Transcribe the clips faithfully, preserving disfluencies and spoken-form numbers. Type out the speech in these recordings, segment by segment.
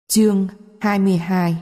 Chương hai mươi hai.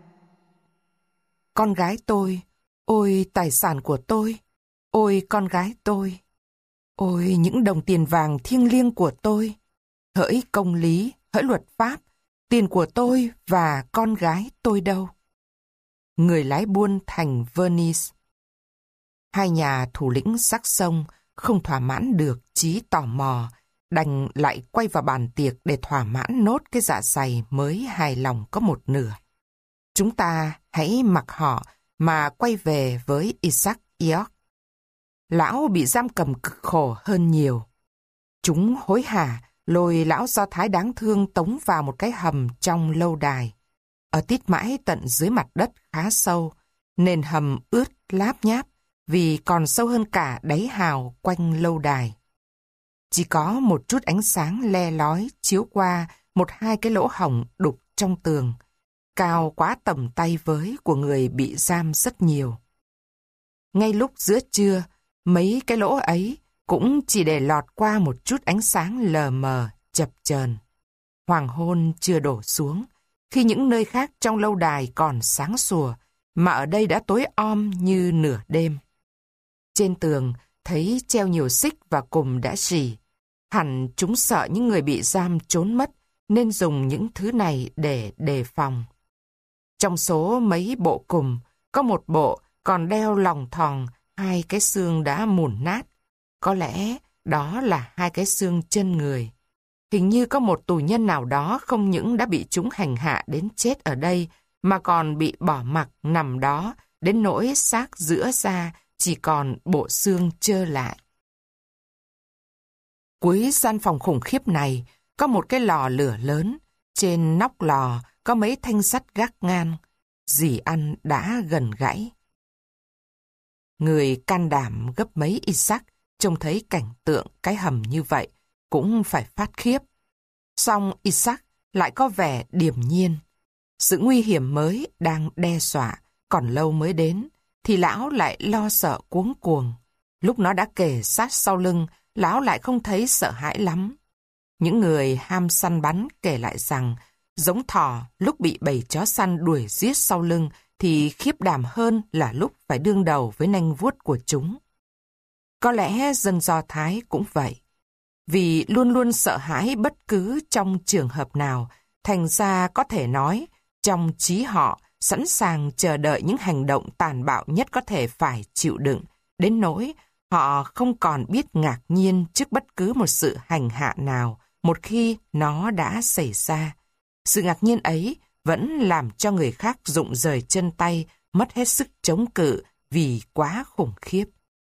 Con gái tôi, ôi tài sản của tôi, ôi con gái tôi, ôi những đồng tiền vàng thiêng liêng của tôi, hỡi công lý, hỡi luật pháp, tiền của tôi và con gái tôi đâu? Người lái buôn thành Venice. Hai nhà thủ lĩnh Saxon không thỏa mãn được trí tò mò, đành lại quay vào bàn tiệc để thỏa mãn nốt cái dạ dày mới hài lòng có một nửa. Chúng ta hãy mặc họ mà quay về với Isaac York. Lão bị giam cầm cực khổ hơn nhiều. Chúng hối hả lôi lão Do Thái đáng thương tống vào một cái hầm trong lâu đài. Ở tít mãi tận dưới mặt đất khá sâu, nền hầm ướt láp nháp vì còn sâu hơn cả đáy hào quanh lâu đài. Chỉ có một chút ánh sáng le lói chiếu qua một hai cái lỗ hổng đục trong tường, cao quá tầm tay với của người bị giam rất nhiều. Ngay lúc giữa trưa, mấy cái lỗ ấy cũng chỉ để lọt qua một chút ánh sáng lờ mờ, chập chờn. Hoàng hôn chưa đổ xuống, khi những nơi khác trong lâu đài còn sáng sủa, mà ở đây đã tối om như nửa đêm. Trên tường thấy treo nhiều xích và cùm đã rỉ. Hẳn chúng sợ những người bị giam trốn mất, nên dùng những thứ này để đề phòng. Trong số mấy bộ cùm, có một bộ còn đeo lòng thòng hai cái xương đã mủn nát. Có lẽ đó là hai cái xương chân người. Hình như có một tù nhân nào đó không những đã bị chúng hành hạ đến chết ở đây, mà còn bị bỏ mặc nằm đó, đến nỗi xác giữa da chỉ còn bộ xương trơ lại. Cuối gian phòng khủng khiếp này có một cái lò lửa lớn, trên nóc lò có mấy thanh sắt gác ngang, dì ăn đã gần gãy. Người can đảm gấp mấy Isaac trông thấy cảnh tượng cái hầm như vậy cũng phải phát khiếp. Song Isaac lại có vẻ điềm nhiên. Sự nguy hiểm mới đang đe dọa, còn lâu mới đến, thì lão lại lo sợ cuống cuồng. Lúc nó đã kề sát sau lưng, lão lại không thấy sợ hãi lắm. Những người ham săn bắn kể lại rằng, giống thỏ lúc bị bầy chó săn đuổi giết sau lưng thì khiếp đảm hơn là lúc phải đương đầu với nanh vuốt của chúng. Có lẽ dân Do Thái cũng vậy. Vì luôn luôn sợ hãi bất cứ trong trường hợp nào, thành ra có thể nói, trong trí họ sẵn sàng chờ đợi những hành động tàn bạo nhất có thể phải chịu đựng, đến nỗi họ không còn biết ngạc nhiên trước bất cứ một sự hành hạ nào một khi nó đã xảy ra. Sự ngạc nhiên ấy vẫn làm cho người khác rụng rời chân tay, mất hết sức chống cự vì quá khủng khiếp.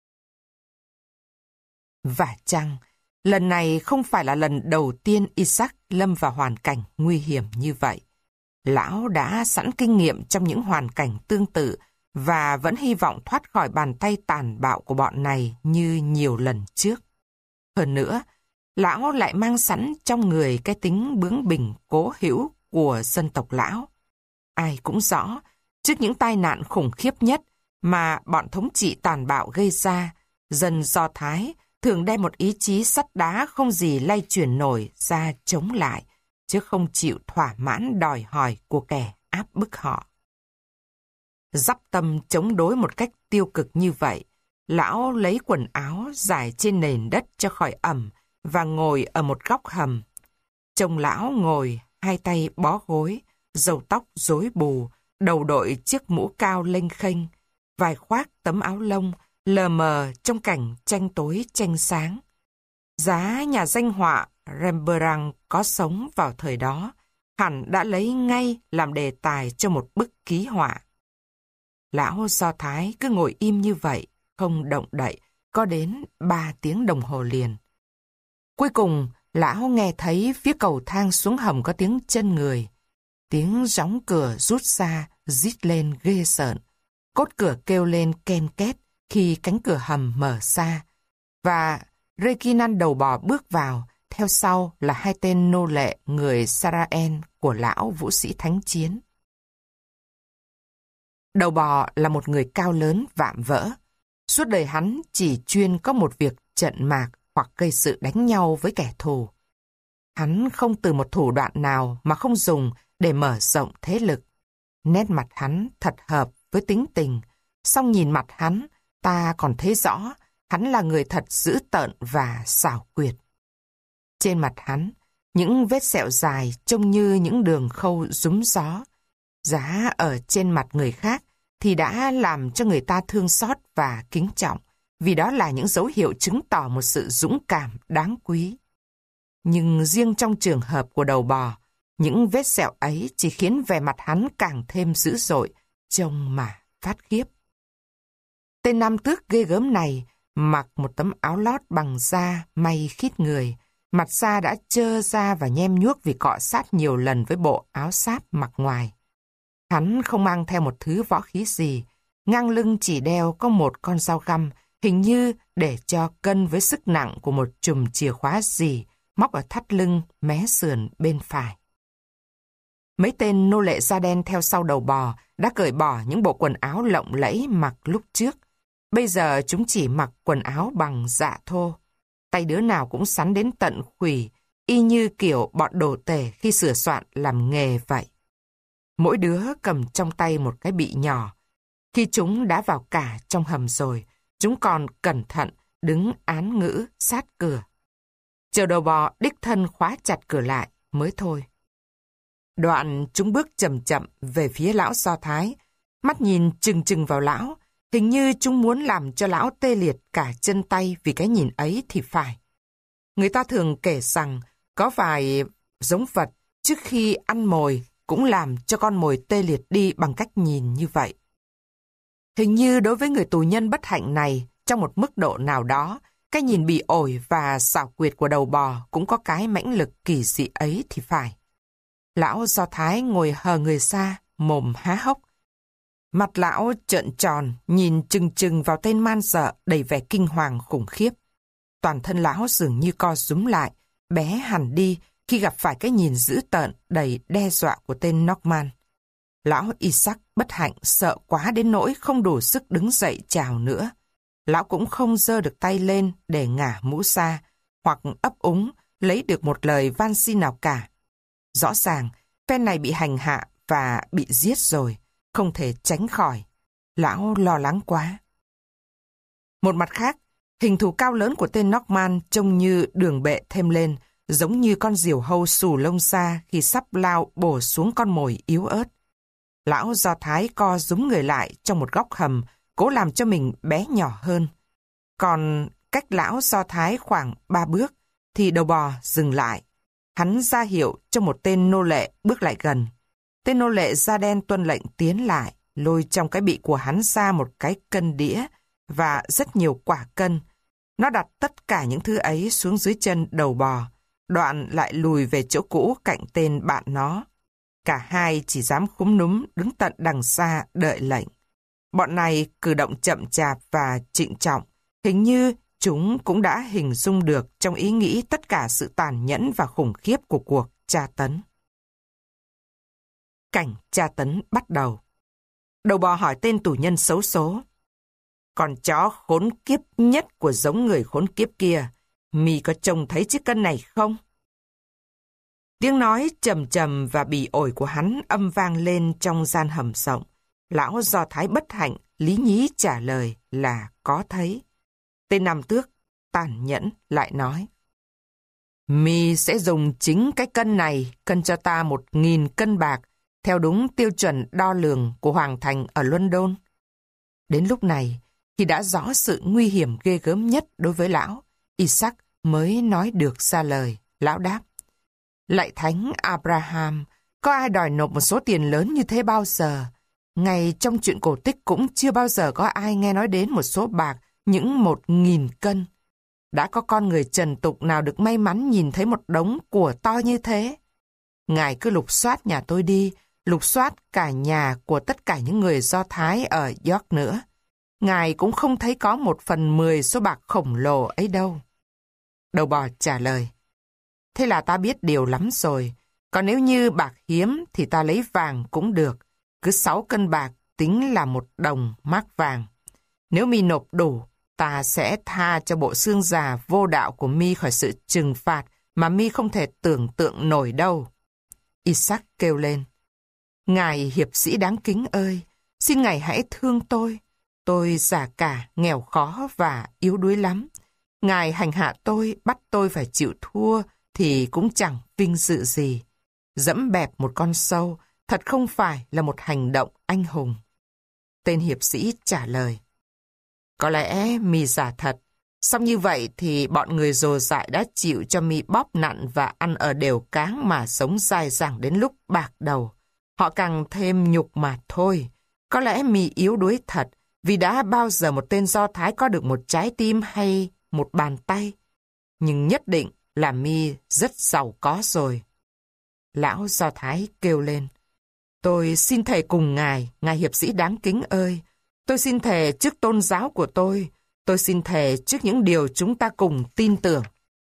Và chăng, lần này không phải là lần đầu tiên Isaac lâm vào hoàn cảnh nguy hiểm như vậy. Lão đã sẵn kinh nghiệm trong những hoàn cảnh tương tự và vẫn hy vọng thoát khỏi bàn tay tàn bạo của bọn này như nhiều lần trước. Hơn nữa, lão lại mang sẵn trong người cái tính bướng bỉnh cố hữu của dân tộc lão. Ai cũng rõ, trước những tai nạn khủng khiếp nhất mà bọn thống trị tàn bạo gây ra, dân Do Thái thường đem một ý chí sắt đá không gì lay chuyển nổi ra chống lại, chứ không chịu thỏa mãn đòi hỏi của kẻ áp bức họ. Dắp tâm chống đối một cách tiêu cực như vậy, lão lấy quần áo rải trên nền đất cho khỏi ẩm và ngồi ở một góc hầm. Trông lão ngồi, hai tay bó gối, râu tóc rối bù, đầu đội chiếc mũ cao lênh khênh, vai khoác tấm áo lông, lờ mờ trong cảnh tranh tối tranh sáng. Giá nhà danh họa Rembrandt có sống vào thời đó, hẳn đã lấy ngay làm đề tài cho một bức ký họa. Lão Do Thái cứ ngồi im như vậy, không động đậy, có đến ba tiếng đồng hồ liền. Cuối cùng, lão nghe thấy phía cầu thang xuống hầm có tiếng chân người. Tiếng gióng cửa rút ra, rít lên ghê sợn. Cốt cửa kêu lên ken két khi cánh cửa hầm mở ra. Và Reginald đầu bò bước vào, theo sau là hai tên nô lệ người Saraen của lão vũ sĩ thánh chiến. Đầu bò là một người cao lớn vạm vỡ. Suốt đời hắn chỉ chuyên có một việc trận mạc hoặc gây sự đánh nhau với kẻ thù. Hắn không từ một thủ đoạn nào mà không dùng để mở rộng thế lực. Nét mặt hắn thật hợp với tính tình, song nhìn mặt hắn, ta còn thấy rõ hắn là người thật dữ tợn và xảo quyệt. Trên mặt hắn, những vết sẹo dài trông như những đường khâu rúm gió. Giá ở trên mặt người khác thì đã làm cho người ta thương xót và kính trọng, vì đó là những dấu hiệu chứng tỏ một sự dũng cảm đáng quý. Nhưng riêng trong trường hợp của đầu bò, những vết sẹo ấy chỉ khiến vẻ mặt hắn càng thêm dữ dội, trông mà phát khiếp. Tên nam tước ghê gớm này mặc một tấm áo lót bằng da may khít người, mặt da đã trơ ra và nhem nhuốc vì cọ sát nhiều lần với bộ áo sáp mặc ngoài. Hắn không mang theo một thứ võ khí gì, ngang lưng chỉ đeo có một con dao găm, hình như để cho cân với sức nặng của một chùm chìa khóa gì, móc ở thắt lưng mé sườn bên phải. Mấy tên nô lệ da đen theo sau đầu bò đã cởi bỏ những bộ quần áo lộng lẫy mặc lúc trước. Bây giờ chúng chỉ mặc quần áo bằng dạ thô. Tay đứa nào cũng sắn đến tận khuỷu, y như kiểu bọn đồ tể khi sửa soạn làm nghề vậy. Mỗi đứa cầm trong tay một cái bị nhỏ. Khi chúng đã vào cả trong hầm rồi, chúng còn cẩn thận đứng án ngữ sát cửa. Chờ đầu bò đích thân khóa chặt cửa lại mới thôi. Đoạn chúng bước chậm chậm về phía lão Do Thái, mắt nhìn chừng chừng vào lão, hình như chúng muốn làm cho lão tê liệt cả chân tay vì cái nhìn ấy thì phải. Người ta thường kể rằng có vài giống vật trước khi ăn mồi cũng làm cho con mồi tê liệt đi bằng cách nhìn như vậy. Hình như đối với người tù nhân bất hạnh này, trong một mức độ nào đó, cái nhìn bị ổi và xảo quyệt của đầu bò cũng có cái mãnh lực kỳ dị ấy thì phải. Lão Do Thái ngồi hờ người xa, mồm há hốc. Mặt lão trợn tròn, nhìn chừng chừng vào tên man dợ đầy vẻ kinh hoàng khủng khiếp. Toàn thân lão dường như co rúm lại, bé hẳn đi khi gặp phải cái nhìn dữ tợn đầy đe dọa của tên Norman. Lão Isaac bất hạnh sợ quá đến nỗi không đủ sức đứng dậy chào nữa. Lão cũng không giơ được tay lên để ngả mũ xa, hoặc ấp úng lấy được một lời van xin nào cả. Rõ ràng, phe này bị hành hạ và bị giết rồi, không thể tránh khỏi. Lão lo lắng quá. Một mặt khác, hình thù cao lớn của tên Norman trông như đường bệ thêm lên, giống như con diều hâu xù lông xa khi sắp lao bổ xuống con mồi yếu ớt. Lão Do Thái co rúm người lại trong một góc hầm, cố làm cho mình bé nhỏ hơn. Còn cách lão Do Thái khoảng ba bước, thì đầu bò dừng lại. Hắn ra hiệu cho một tên nô lệ bước lại gần. Tên nô lệ da đen tuân lệnh tiến lại, lôi trong cái bị của hắn ra một cái cân đĩa và rất nhiều quả cân. Nó đặt tất cả những thứ ấy xuống dưới chân đầu bò, đoạn lại lùi về chỗ cũ cạnh tên bạn nó. Cả hai chỉ dám khúm núm đứng tận đằng xa đợi lệnh. Bọn này cử động chậm chạp và trịnh trọng, hình như chúng cũng đã hình dung được trong ý nghĩ tất cả sự tàn nhẫn và khủng khiếp của cuộc tra tấn. Cảnh tra tấn bắt đầu. Đầu bò hỏi tên tù nhân xấu số. Con chó khốn kiếp nhất của giống người khốn kiếp kia, mi có trông thấy chiếc cân này không? Tiếng nói trầm trầm và bỉ ổi của hắn âm vang lên trong gian hầm rộng. Lão Do Thái bất hạnh lý nhí trả lời là có thấy. Tên nam tước tàn nhẫn lại nói. Mi sẽ dùng chính cái cân này cân cho ta một nghìn cân bạc theo đúng tiêu chuẩn đo lường của Hoàng thành ở London. Đến lúc này, khi đã rõ sự nguy hiểm ghê gớm nhất đối với lão, Isaac mới nói được ra lời. Lão đáp. Lạy thánh Abraham, có ai đòi nộp một số tiền lớn như thế bao giờ? Ngay trong chuyện cổ tích cũng chưa bao giờ có ai nghe nói đến một số bạc những một nghìn cân. Đã có con người trần tục nào được may mắn nhìn thấy một đống của to như thế? Ngài cứ lục soát nhà tôi đi, lục soát cả nhà của tất cả những người Do Thái ở York nữa. Ngài cũng không thấy có một phần mười số bạc khổng lồ ấy đâu. Đầu bò trả lời. Thế là ta biết điều lắm rồi. Còn nếu như bạc hiếm thì ta lấy vàng cũng được. Cứ sáu cân bạc tính là một đồng mác vàng. Nếu mi nộp đủ, ta sẽ tha cho bộ xương già vô đạo của mi khỏi sự trừng phạt mà mi không thể tưởng tượng nổi đâu. Isaac kêu lên. Ngài hiệp sĩ đáng kính ơi, xin Ngài hãy thương tôi. Tôi già cả, nghèo khó và yếu đuối lắm. Ngài hành hạ tôi, bắt tôi phải chịu thua thì cũng chẳng vinh dự gì. Dẫm bẹp một con sâu thật không phải là một hành động anh hùng. Tên hiệp sĩ trả lời. Có lẽ mi giả thật. Song như vậy thì bọn người dồ dại đã chịu cho mi bóp nặn và ăn ở đều cáng mà sống dai dẳng đến lúc bạc đầu. Họ càng thêm nhục mà thôi. Có lẽ mi yếu đuối thật vì đã bao giờ một tên Do Thái có được một trái tim hay một bàn tay. Nhưng nhất định là mi rất giàu có rồi. Lão Do Thái kêu lên. Tôi xin thề cùng ngài, ngài hiệp sĩ đáng kính ơi. Tôi xin thề trước tôn giáo của tôi. Tôi xin thề trước những điều chúng ta cùng tin tưởng.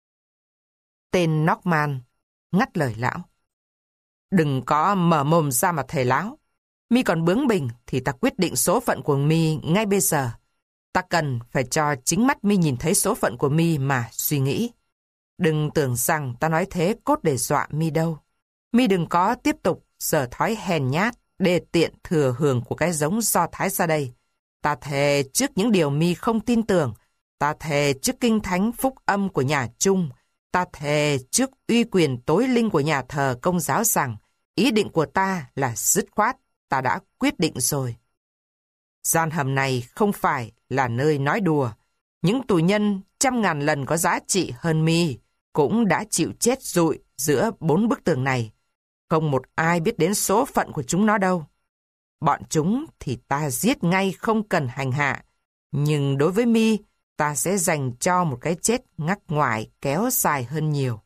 Tên Norman ngắt lời lão. Đừng có mở mồm ra mà thề láo. Mi còn bướng bỉnh thì ta quyết định số phận của mi ngay bây giờ. Ta cần phải cho chính mắt mi nhìn thấy số phận của mi mà suy nghĩ. Đừng tưởng rằng ta nói thế cốt để dọa mi đâu. Mi đừng có tiếp tục giở thói hèn nhát để tiện thừa hưởng của cái giống Do Thái ra đây. Ta thề trước những điều mi không tin tưởng. Ta thề trước kinh thánh phúc âm của nhà Trung. Ta thề trước uy quyền tối linh của nhà thờ Công giáo rằng ý định của ta là dứt khoát. Ta đã quyết định rồi. Gian hầm này không phải là nơi nói đùa. Những tù nhân trăm ngàn lần có giá trị hơn mi cũng đã chịu chết rụi giữa bốn bức tường này. Không một ai biết đến số phận của chúng nó đâu. Bọn chúng thì ta giết ngay không cần hành hạ. Nhưng đối với mi, ta sẽ dành cho một cái chết ngắc ngoải kéo dài hơn nhiều.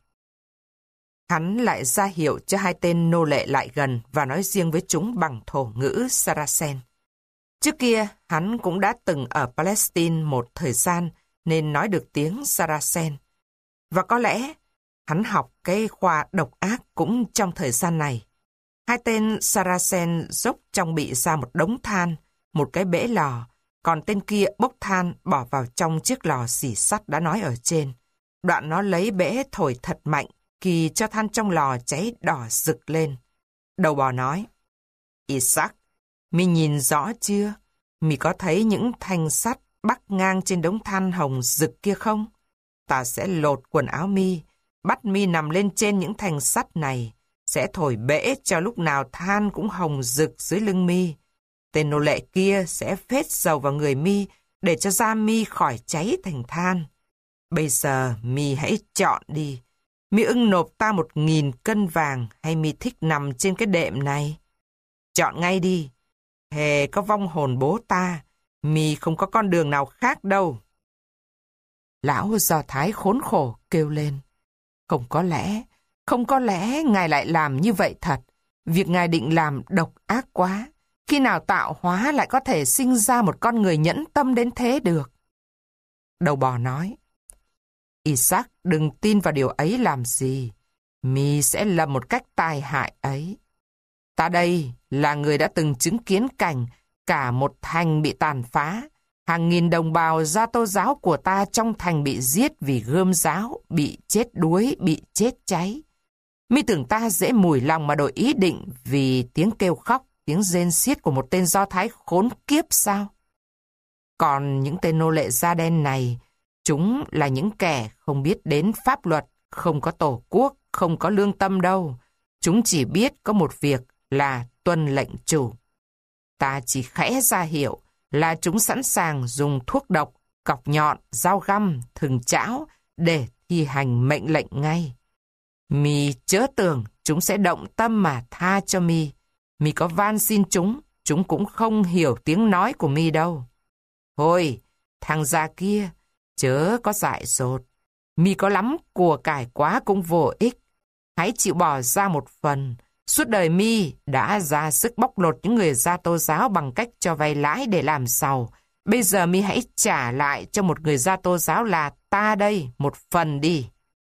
Hắn lại ra hiệu cho hai tên nô lệ lại gần và nói riêng với chúng bằng thổ ngữ Saracen. Trước kia, hắn cũng đã từng ở Palestine một thời gian nên nói được tiếng Saracen. Và có lẽ hắn học cái khoa độc ác cũng trong thời gian này. Hai tên Saracen dốc trong bị ra một đống than, một cái bể lò, còn tên kia bốc than bỏ vào trong chiếc lò xỉ sắt đã nói ở trên. Đoạn nó lấy bể thổi thật mạnh, kỳ cho than trong lò cháy đỏ rực lên. Đầu bò nói, Isaac, mi nhìn rõ chưa? Mi có thấy những thanh sắt bắc ngang trên đống than hồng rực kia không? Ta sẽ lột quần áo mi, bắt mi nằm lên trên những thanh sắt này, sẽ thổi bể cho lúc nào than cũng hồng rực dưới lưng mi. Tên nô lệ kia sẽ phết dầu vào người mi để cho da mi khỏi cháy thành than. Bây giờ mi hãy chọn đi. Mi ưng nộp ta một nghìn cân vàng hay mi thích nằm trên cái đệm này? Chọn ngay đi. Hề có vong hồn bố ta, mi không có con đường nào khác đâu. Lão Do Thái khốn khổ kêu lên. Không có lẽ, không có lẽ ngài lại làm như vậy thật. Việc ngài định làm độc ác quá. Khi nào tạo hóa lại có thể sinh ra một con người nhẫn tâm đến thế được? Đầu bò nói. Isaac đừng tin vào điều ấy làm gì. Mi sẽ lầm một cách tai hại ấy. Ta đây là người đã từng chứng kiến cảnh cả một thành bị tàn phá. Hàng nghìn đồng bào gia tô giáo của ta trong thành bị giết vì gươm giáo, bị chết đuối, bị chết cháy. Mi tưởng ta dễ mùi lòng mà đổi ý định vì tiếng kêu khóc, tiếng rên xiết của một tên Do Thái khốn kiếp sao? Còn những tên nô lệ da đen này, chúng là những kẻ không biết đến pháp luật, không có tổ quốc, không có lương tâm đâu. Chúng chỉ biết có một việc là tuân lệnh chủ. Ta chỉ khẽ ra hiệu là chúng sẵn sàng dùng thuốc độc, cọc nhọn, dao găm, thừng chảo để thi hành mệnh lệnh ngay. Mi chớ tưởng chúng sẽ động tâm mà tha cho mi. Mi có van xin chúng, chúng cũng không hiểu tiếng nói của mi đâu. Thôi, thằng già kia, chớ có dại dột. Mi có lắm của cải quá cũng vô ích. Hãy chịu bỏ ra một phần. Suốt đời mi đã ra sức bóc lột những người gia tô giáo bằng cách cho vay lãi để làm giàu. Bây giờ mi hãy trả lại cho một người gia tô giáo là ta đây một phần đi.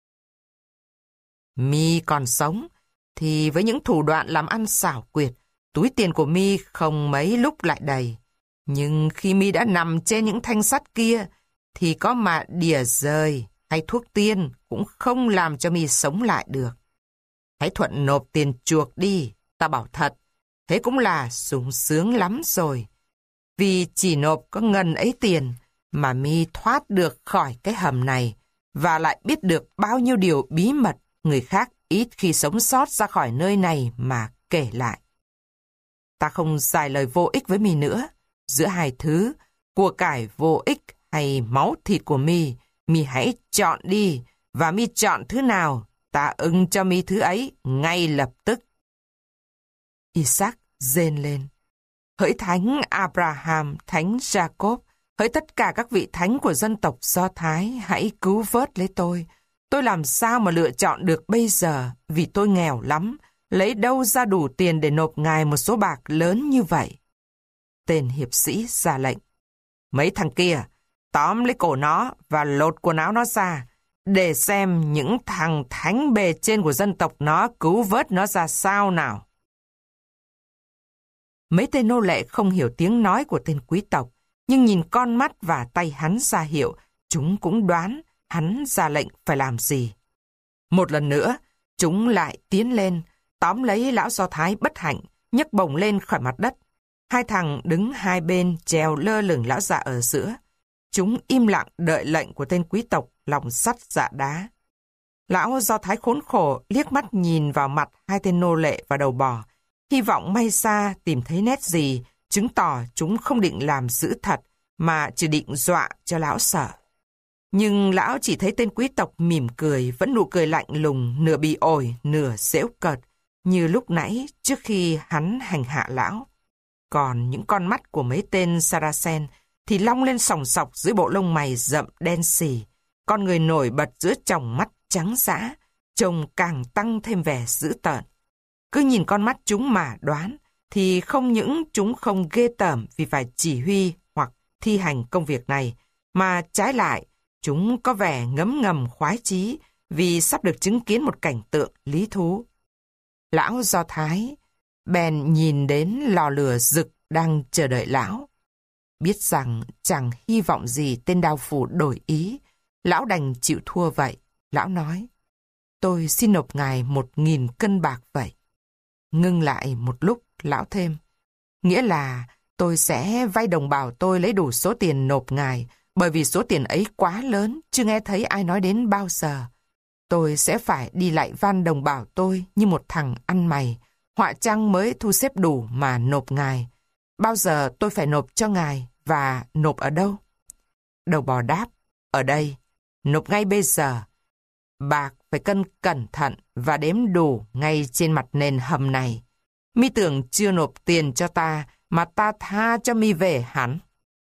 Mi còn sống thì với những thủ đoạn làm ăn xảo quyệt, túi tiền của mi không mấy lúc lại đầy. Nhưng khi mi đã nằm trên những thanh sắt kia thì có mà đìa rời hay thuốc tiên cũng không làm cho mi sống lại được. Hãy thuận nộp tiền chuộc đi, ta bảo thật. Thế cũng là sung sướng lắm rồi. Vì chỉ nộp có ngần ấy tiền mà mi thoát được khỏi cái hầm này và lại biết được bao nhiêu điều bí mật người khác ít khi sống sót ra khỏi nơi này mà kể lại. Ta không dài lời vô ích với mi nữa. Giữa hai thứ, của cải vô ích hay máu thịt của mi, mi hãy chọn đi, và mi chọn thứ nào, ta ưng cho mi thứ ấy ngay lập tức. Isaac rên lên. Hỡi thánh Abraham, thánh Jacob, hỡi tất cả các vị thánh của dân tộc Do Thái, hãy cứu vớt lấy tôi. Tôi làm sao mà lựa chọn được bây giờ, vì tôi nghèo lắm, lấy đâu ra đủ tiền để nộp ngài một số bạc lớn như vậy. Tên hiệp sĩ ra lệnh. Mấy thằng kia, tóm lấy cổ nó và lột quần áo nó ra, để xem những thằng thánh bề trên của dân tộc nó cứu vớt nó ra sao nào. Mấy tên nô lệ không hiểu tiếng nói của tên quý tộc, nhưng nhìn con mắt và tay hắn ra hiệu, chúng cũng đoán hắn ra lệnh phải làm gì. Một lần nữa, chúng lại tiến lên, tóm lấy lão Do Thái bất hạnh, nhấc bổng lên khỏi mặt đất. Hai thằng đứng hai bên treo lơ lửng lão già ở giữa. Chúng im lặng đợi lệnh của tên quý tộc lòng sắt dạ đá. Lão Do Thái khốn khổ liếc mắt nhìn vào mặt hai tên nô lệ và đầu bò, hy vọng may ra tìm thấy nét gì, chứng tỏ chúng không định làm dữ thật, mà chỉ định dọa cho lão sợ. Nhưng lão chỉ thấy tên quý tộc mỉm cười, vẫn nụ cười lạnh lùng, nửa bị ổi, nửa giễu cợt, như lúc nãy trước khi hắn hành hạ lão. Còn những con mắt của mấy tên Saracen thì long lên sòng sọc dưới bộ lông mày rậm đen xì, con người nổi bật giữa tròng mắt trắng dã, trông càng tăng thêm vẻ dữ tợn. Cứ nhìn con mắt chúng mà đoán, thì không những chúng không ghê tởm vì phải chỉ huy hoặc thi hành công việc này, mà trái lại, chúng có vẻ ngấm ngầm khoái chí vì sắp được chứng kiến một cảnh tượng lý thú. Lão Do Thái bèn nhìn đến lò lửa rực đang chờ đợi lão. Biết rằng chẳng hy vọng gì tên đao phủ đổi ý, lão đành chịu thua vậy. Lão nói, tôi xin nộp ngài một nghìn cân bạc vậy. Ngưng lại một lúc, lão thêm, nghĩa là tôi sẽ vay đồng bào tôi lấy đủ số tiền nộp ngài, bởi vì số tiền ấy quá lớn, chưa nghe thấy ai nói đến bao giờ. Tôi sẽ phải đi lại van đồng bào tôi như một thằng ăn mày, họa chăng mới thu xếp đủ mà nộp ngài. Bao giờ tôi phải nộp cho ngài và nộp ở đâu? Đầu bò đáp, ở đây, nộp ngay bây giờ. Bạc phải cân cẩn thận và đếm đủ ngay trên mặt nền hầm này. Mi tưởng chưa nộp tiền cho ta mà ta tha cho mi về hẳn.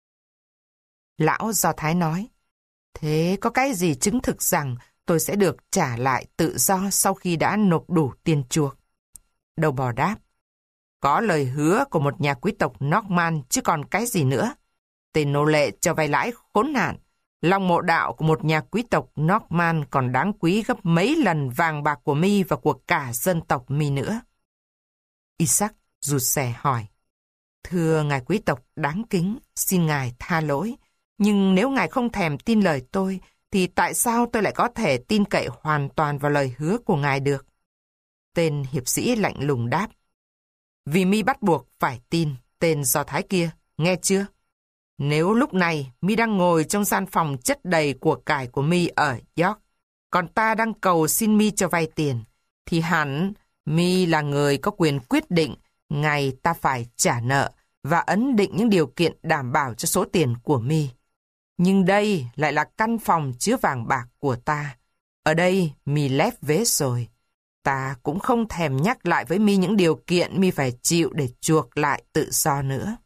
Lão Do Thái nói, thế có cái gì chứng thực rằng tôi sẽ được trả lại tự do sau khi đã nộp đủ tiền chuộc? Đầu bò đáp, có lời hứa của một nhà quý tộc Norman chứ còn cái gì nữa. Tên nô lệ cho vay lãi khốn nạn. Lòng mộ đạo của một nhà quý tộc Norman còn đáng quý gấp mấy lần vàng bạc của mi và của cả dân tộc mi nữa. Isaac rụt rè hỏi, thưa ngài quý tộc đáng kính, xin ngài tha lỗi. Nhưng nếu ngài không thèm tin lời tôi, thì tại sao tôi lại có thể tin cậy hoàn toàn vào lời hứa của ngài được? Tên hiệp sĩ lạnh lùng đáp, vì mi bắt buộc phải tin tên Do Thái kia, nghe chưa? Nếu lúc này mi đang ngồi trong gian phòng chất đầy của cải của mi ở York, còn ta đang cầu xin mi cho vay tiền, thì hẳn mi là người có quyền quyết định ngày ta phải trả nợ và ấn định những điều kiện đảm bảo cho số tiền của mi. Nhưng đây lại là căn phòng chứa vàng bạc của ta. Ở đây mi lép vế rồi. Ta cũng không thèm nhắc lại với mi những điều kiện mi phải chịu để chuộc lại tự do nữa.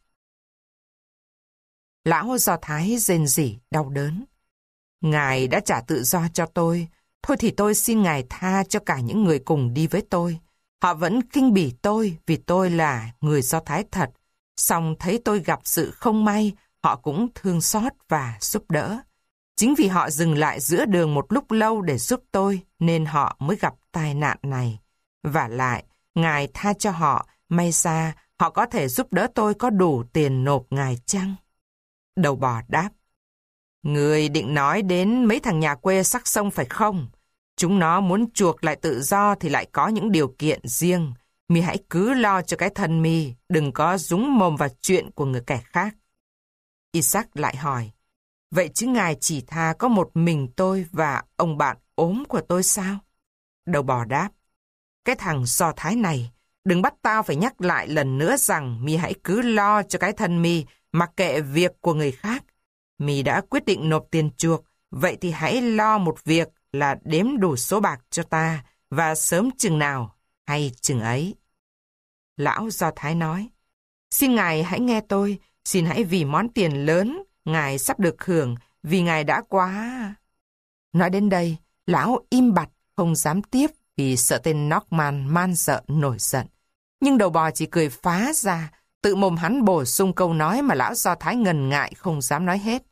Lão Do Thái rên rỉ đau đớn. Ngài đã trả tự do cho tôi, thôi thì tôi xin ngài tha cho cả những người cùng đi với tôi. Họ vẫn khinh bỉ tôi vì tôi là người Do Thái thật, song thấy tôi gặp sự không may, họ cũng thương xót và giúp đỡ. Chính vì họ dừng lại giữa đường một lúc lâu để giúp tôi, nên họ mới gặp tai nạn này. Và lại, ngài tha cho họ, may ra họ có thể giúp đỡ tôi có đủ tiền nộp ngài chăng? Đầu bò đáp, người định nói đến mấy thằng nhà quê sắc sông phải không? Chúng nó muốn chuộc lại tự do thì lại có những điều kiện riêng. Mi hãy cứ lo cho cái thân mi, đừng có dúng mồm vào chuyện của người kẻ khác. Isaac lại hỏi, vậy chứ ngài chỉ tha có một mình tôi và ông bạn ốm của tôi sao? Đầu bò đáp, cái thằng Do Thái này, đừng bắt tao phải nhắc lại lần nữa rằng mi hãy cứ lo cho cái thân mi, mặc kệ việc của người khác. Mi đã quyết định nộp tiền chuộc, vậy thì hãy lo một việc là đếm đủ số bạc cho ta, và sớm chừng nào hay chừng ấy. Lão Do Thái nói, xin ngài hãy nghe tôi, xin hãy vì món tiền lớn ngài sắp được hưởng, vì ngài đã quá... Nói đến đây, lão im bặt, không dám tiếp vì sợ tên Norman man dợ nổi giận. Nhưng đầu bò chỉ cười phá ra, tự mồm hắn bổ sung câu nói mà lão Do Thái ngần ngại không dám nói hết.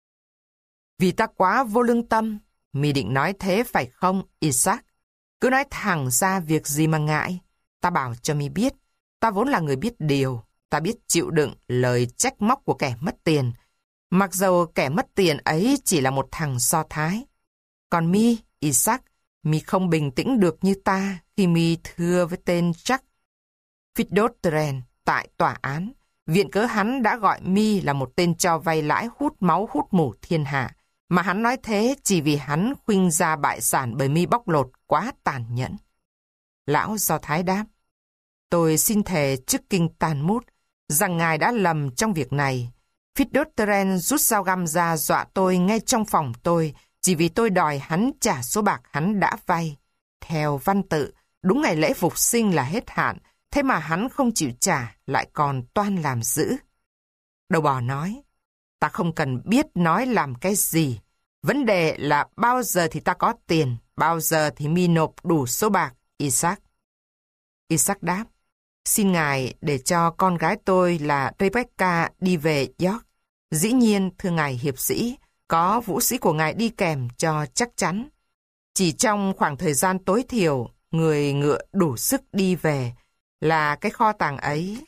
Vì ta quá vô lương tâm, mi định nói thế phải không, Isaac? Cứ nói thẳng ra việc gì mà ngại. Ta bảo cho mi biết, ta vốn là người biết điều, ta biết chịu đựng lời trách móc của kẻ mất tiền. Mặc dầu kẻ mất tiền ấy chỉ là một thằng Do Thái. Còn mi, Isaac, mi không bình tĩnh được như ta khi mi thưa với tên Jack Fitzgerald tại tòa án. Viện cớ hắn đã gọi mi là một tên cho vay lãi hút máu hút mủ thiên hạ. Mà hắn nói thế chỉ vì hắn khuynh ra bại sản bởi mi bóc lột quá tàn nhẫn. Lão Do Thái đáp, tôi xin thề trước kinh Talmud rằng ngài đã lầm trong việc này. Fitzgerald rút dao găm ra dọa tôi ngay trong phòng tôi chỉ vì tôi đòi hắn trả số bạc hắn đã vay. Theo văn tự, đúng ngày lễ phục sinh là hết hạn, thế mà hắn không chịu trả, lại còn toan làm dữ. Đầu bò nói, ta không cần biết nói làm cái gì. Vấn đề là bao giờ thì ta có tiền, bao giờ thì mi nộp đủ số bạc, Isaac. Isaac đáp, xin ngài để cho con gái tôi là Rebecca đi về York. Dĩ nhiên, thưa ngài hiệp sĩ, có vũ sĩ của ngài đi kèm cho chắc chắn. Chỉ trong khoảng thời gian tối thiểu, người ngựa đủ sức đi về là cái kho tàng ấy.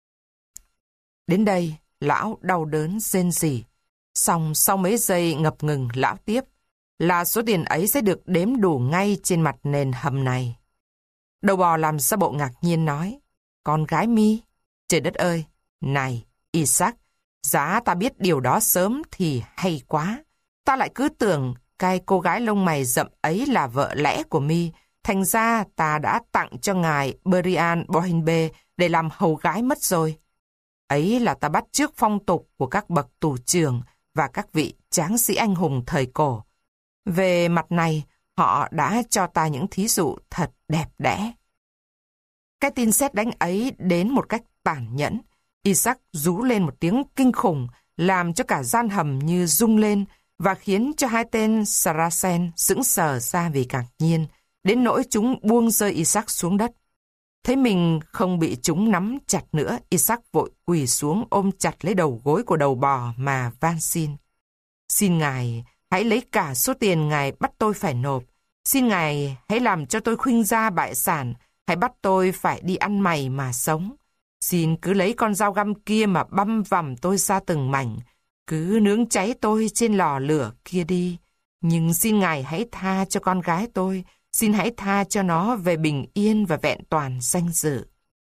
Đến đây, lão đau đớn rên rỉ. Xong sau mấy giây ngập ngừng, lão tiếp, là số tiền ấy sẽ được đếm đủ ngay trên mặt nền hầm này. Đầu bò làm ra bộ ngạc nhiên nói, con gái mi, trời đất ơi, này, Isaac, giá ta biết điều đó sớm thì hay quá. Ta lại cứ tưởng cái cô gái lông mày rậm ấy là vợ lẽ của mi, thành ra ta đã tặng cho ngài Brian Bohinbe để làm hầu gái mất rồi. Ấy là ta bắt chước phong tục của các bậc tù trưởng và các vị tráng sĩ anh hùng thời cổ. Về mặt này, họ đã cho ta những thí dụ thật đẹp đẽ. Cái tin sét đánh ấy đến một cách tàn nhẫn. Isaac rú lên một tiếng kinh khủng, làm cho cả gian hầm như rung lên và khiến cho hai tên Saracen sững sờ ra vì ngạc nhiên, đến nỗi chúng buông rơi Isaac xuống đất. Thấy mình không bị chúng nắm chặt nữa, Isaac vội quỳ xuống ôm chặt lấy đầu gối của đầu bò mà van xin. Xin ngài hãy lấy cả số tiền ngài bắt tôi phải nộp. Xin ngài hãy làm cho tôi khuynh ra bại sản, hãy bắt tôi phải đi ăn mày mà sống. Xin cứ lấy con dao găm kia mà băm vằm tôi ra từng mảnh, cứ nướng cháy tôi trên lò lửa kia đi. Nhưng xin ngài hãy tha cho con gái tôi, xin hãy tha cho nó về bình yên và vẹn toàn danh dự.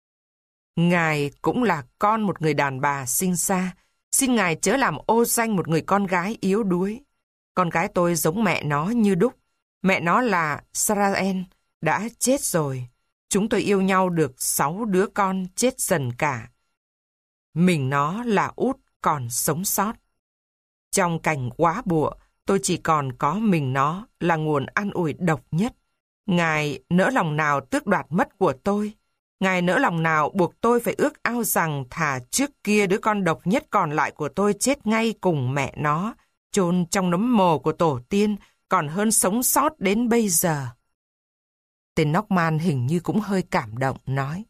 Ngài cũng là con một người đàn bà sinh ra, xin ngài chớ làm ô danh một người con gái yếu đuối. Con gái tôi giống mẹ nó như đúc, mẹ nó là Saraen, đã chết rồi. Chúng tôi yêu nhau được sáu đứa con chết dần cả. Mình nó là út còn sống sót. Trong cảnh quá bụa, tôi chỉ còn có mình nó là nguồn an ủi độc nhất. Ngài nỡ lòng nào tước đoạt mất của tôi? Ngài nỡ lòng nào buộc tôi phải ước ao rằng thà trước kia đứa con độc nhất còn lại của tôi chết ngay cùng mẹ nó, chôn trong nấm mồ của tổ tiên, còn hơn sống sót đến bây giờ? Tên Norman hình như cũng hơi cảm động, nói.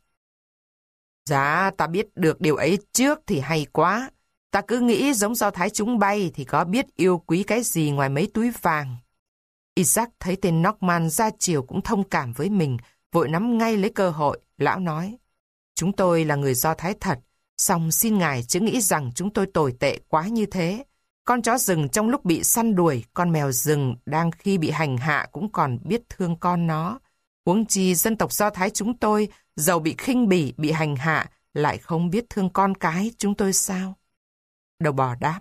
Dạ, ta biết được điều ấy trước thì hay quá. Ta cứ nghĩ giống Do Thái chúng bay thì có biết yêu quý cái gì ngoài mấy túi vàng. Isaac thấy tên Norman ra chiều cũng thông cảm với mình, vội nắm ngay lấy cơ hội. Lão nói, chúng tôi là người Do Thái thật, song xin ngài chớ nghĩ rằng chúng tôi tồi tệ quá như thế. Con chó rừng trong lúc bị săn đuổi, con mèo rừng đang khi bị hành hạ cũng còn biết thương con nó. Huống chi dân tộc Do Thái chúng tôi, dầu bị khinh bỉ, bị hành hạ, lại không biết thương con cái chúng tôi sao? Đầu bò đáp.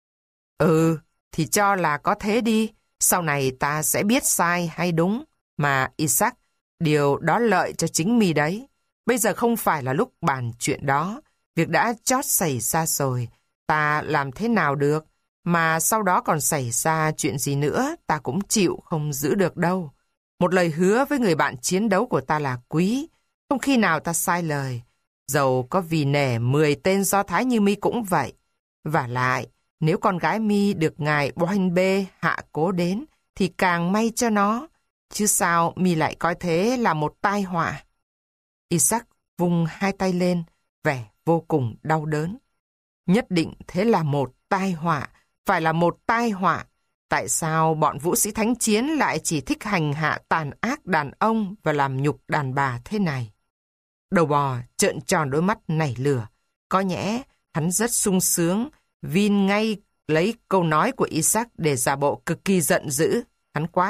Ừ, thì cho là có thế đi. Sau này ta sẽ biết sai hay đúng. Mà Isaac, điều đó lợi cho chính mi đấy. Bây giờ không phải là lúc bàn chuyện đó. Việc đã chót xảy ra rồi. Ta làm thế nào được? Mà sau đó còn xảy ra chuyện gì nữa, ta cũng chịu không giữ được đâu. Một lời hứa với người bạn chiến đấu của ta là quý. Không khi nào ta sai lời. Dầu có vì nể mười tên Do Thái như mi cũng vậy. Vả lại, nếu con gái mi được ngài Bohen Bê hạ cố đến, thì càng may cho nó. Chứ sao mi lại coi thế là một tai họa? Isaac vung hai tay lên, vẻ vô cùng đau đớn. Nhất định thế là một tai họa, phải là một tai họa. Tại sao bọn vũ sĩ thánh chiến lại chỉ thích hành hạ tàn ác đàn ông và làm nhục đàn bà thế này? Đầu bò trợn tròn đôi mắt nảy lửa. Có nhẽ hắn rất sung sướng, Vin ngay lấy câu nói của Isaac để giả bộ cực kỳ giận dữ. Hắn quát.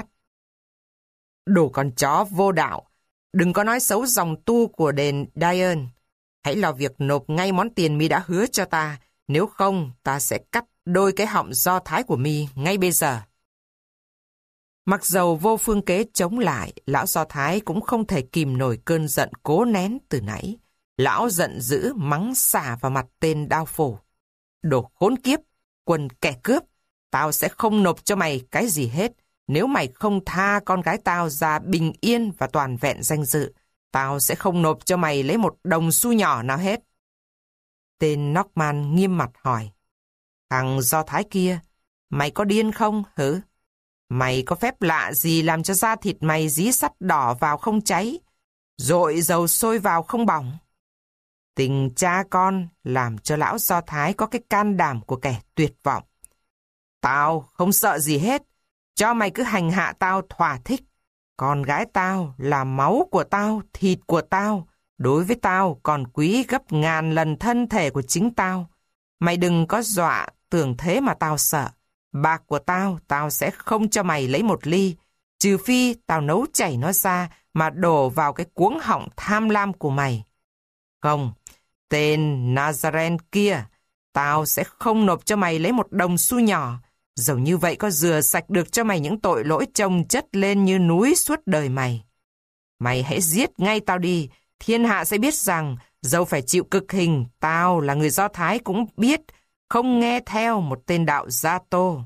Đồ con chó vô đạo, đừng có nói xấu dòng tu của đền Dian. Hãy lo việc nộp ngay món tiền mi đã hứa cho ta, nếu không ta sẽ cắt đôi cái họng Do Thái của mi ngay bây giờ. Mặc dầu vô phương kế chống lại, lão Do Thái cũng không thể kìm nổi cơn giận cố nén từ nãy. Lão giận dữ mắng xả vào mặt tên đao phổ. Đồ khốn kiếp, quần kẻ cướp, tao sẽ không nộp cho mày cái gì hết. Nếu mày không tha con gái tao ra bình yên và toàn vẹn danh dự, tao sẽ không nộp cho mày lấy một đồng xu nhỏ nào hết. Tên Norman nghiêm mặt hỏi. Thằng Do Thái kia, mày có điên không hử? Mày có phép lạ gì làm cho da thịt mày dí sắt đỏ vào không cháy, dội dầu sôi vào không bỏng? Tình cha con làm cho lão Do Thái có cái can đảm của kẻ tuyệt vọng. Tao không sợ gì hết, cho mày cứ hành hạ tao thỏa thích. Con gái tao là máu của tao, thịt của tao, đối với tao còn quý gấp ngàn lần thân thể của chính tao. Mày đừng có dọa tưởng thế mà tao sợ. Bạc của tao, tao sẽ không cho mày lấy một ly, trừ phi tao nấu chảy nó ra mà đổ vào cái cuống họng tham lam của mày. Không, tên Nazaren kia, tao sẽ không nộp cho mày lấy một đồng xu nhỏ. Dẫu như vậy có rửa sạch được cho mày những tội lỗi chồng chất lên như núi suốt đời mày. Mày hãy giết ngay tao đi, thiên hạ sẽ biết rằng dẫu phải chịu cực hình, tao là người Do Thái cũng biết không nghe theo một tên đạo Gia Tô.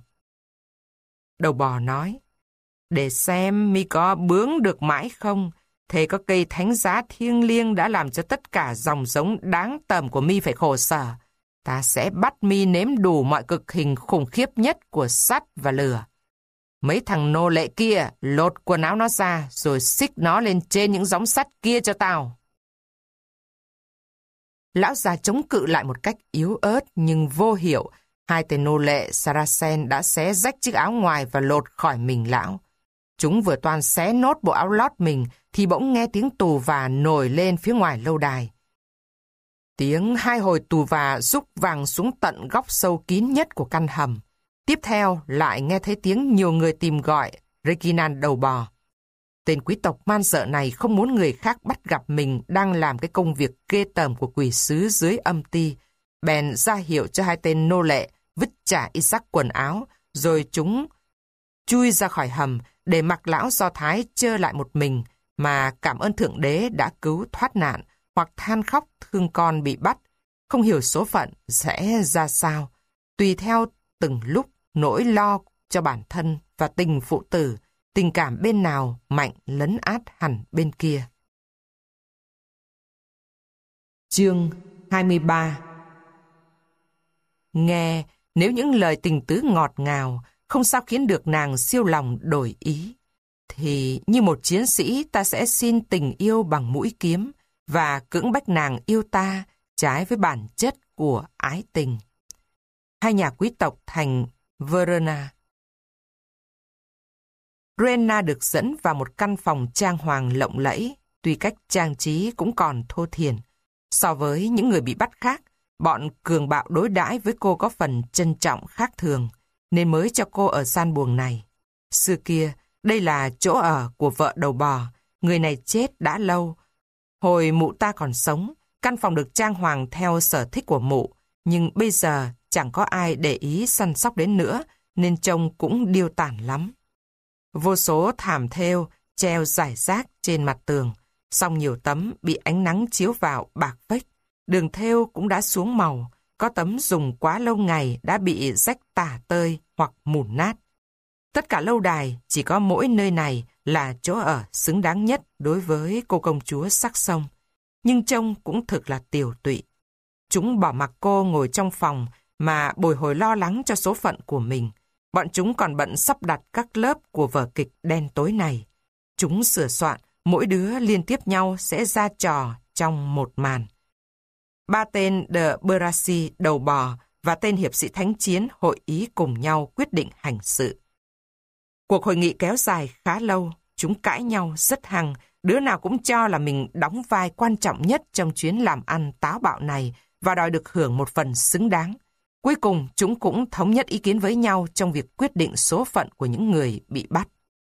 Đầu bò nói, để xem mi có bướng được mãi không, thế có cây thánh giá thiêng liêng đã làm cho tất cả dòng giống đáng tởm của mi phải khổ sở. Ta sẽ bắt mi nếm đủ mọi cực hình khủng khiếp nhất của sắt và lửa. Mấy thằng nô lệ kia lột quần áo nó ra rồi xích nó lên trên những gióng sắt kia cho tao. Lão già chống cự lại một cách yếu ớt nhưng vô hiệu. Hai tên nô lệ Saracen đã xé rách chiếc áo ngoài và lột khỏi mình lão. Chúng vừa toan xé nốt bộ áo lót mình thì bỗng nghe tiếng tù và nổi lên phía ngoài lâu đài. Tiếng hai hồi tù và rúc vang xuống tận góc sâu kín nhất của căn hầm. Tiếp theo lại nghe thấy tiếng nhiều người tìm gọi Reginald đầu bò. Tên quý tộc man dợ này không muốn người khác bắt gặp mình đang làm cái công việc ghê tởm của quỷ sứ dưới âm ti. Bèn ra hiệu cho hai tên nô lệ vứt trả Isaac quần áo, rồi chúng chui ra khỏi hầm để mặc lão Do Thái trơ lại một mình mà cảm ơn Thượng Đế đã cứu thoát nạn, hoặc than khóc thương con bị bắt, không hiểu số phận sẽ ra sao, tùy theo từng lúc nỗi lo cho bản thân và tình phụ tử, tình cảm bên nào mạnh lấn át hẳn bên kia. Chương hai mươi ba. Nghe, nếu những lời tình tứ ngọt ngào không sao khiến được nàng siêu lòng đổi ý, thì như một chiến sĩ ta sẽ xin tình yêu bằng mũi kiếm và cưỡng bách nàng yêu ta trái với bản chất của ái tình. Hai nhà quý tộc thành Verona. Rowena được dẫn vào một căn phòng trang hoàng lộng lẫy, tuy cách trang trí cũng còn thô thiển. So với những người bị bắt khác, bọn cường bạo đối đãi với cô có phần trân trọng khác thường, nên mới cho cô ở gian buồng này. Xưa kia, đây là chỗ ở của vợ đầu bò, người này chết đã lâu. Hồi mụ ta còn sống, căn phòng được trang hoàng theo sở thích của mụ, nhưng bây giờ chẳng có ai để ý săn sóc đến nữa, nên trông cũng điêu tản lắm. Vô số thảm thêu treo rải rác trên mặt tường, song nhiều tấm bị ánh nắng chiếu vào bạc phếch. Đường thêu cũng đã xuống màu, có tấm dùng quá lâu ngày đã bị rách tả tơi hoặc mủn nát. Tất cả lâu đài chỉ có mỗi nơi này là chỗ ở xứng đáng nhất đối với cô công chúa sắc sông. Nhưng trông cũng thực là tiều tụy. Chúng bỏ mặc cô ngồi trong phòng mà bồi hồi lo lắng cho số phận của mình. Bọn chúng còn bận sắp đặt các lớp của vở kịch đen tối này. Chúng sửa soạn, mỗi đứa liên tiếp nhau sẽ ra trò trong một màn. Ba tên de Bracy đầu bò và tên hiệp sĩ thánh chiến hội ý cùng nhau quyết định hành sự. Cuộc hội nghị kéo dài khá lâu, chúng cãi nhau rất hăng, đứa nào cũng cho là mình đóng vai quan trọng nhất trong chuyến làm ăn táo bạo này và đòi được hưởng một phần xứng đáng. Cuối cùng, chúng cũng thống nhất ý kiến với nhau trong việc quyết định số phận của những người bị bắt.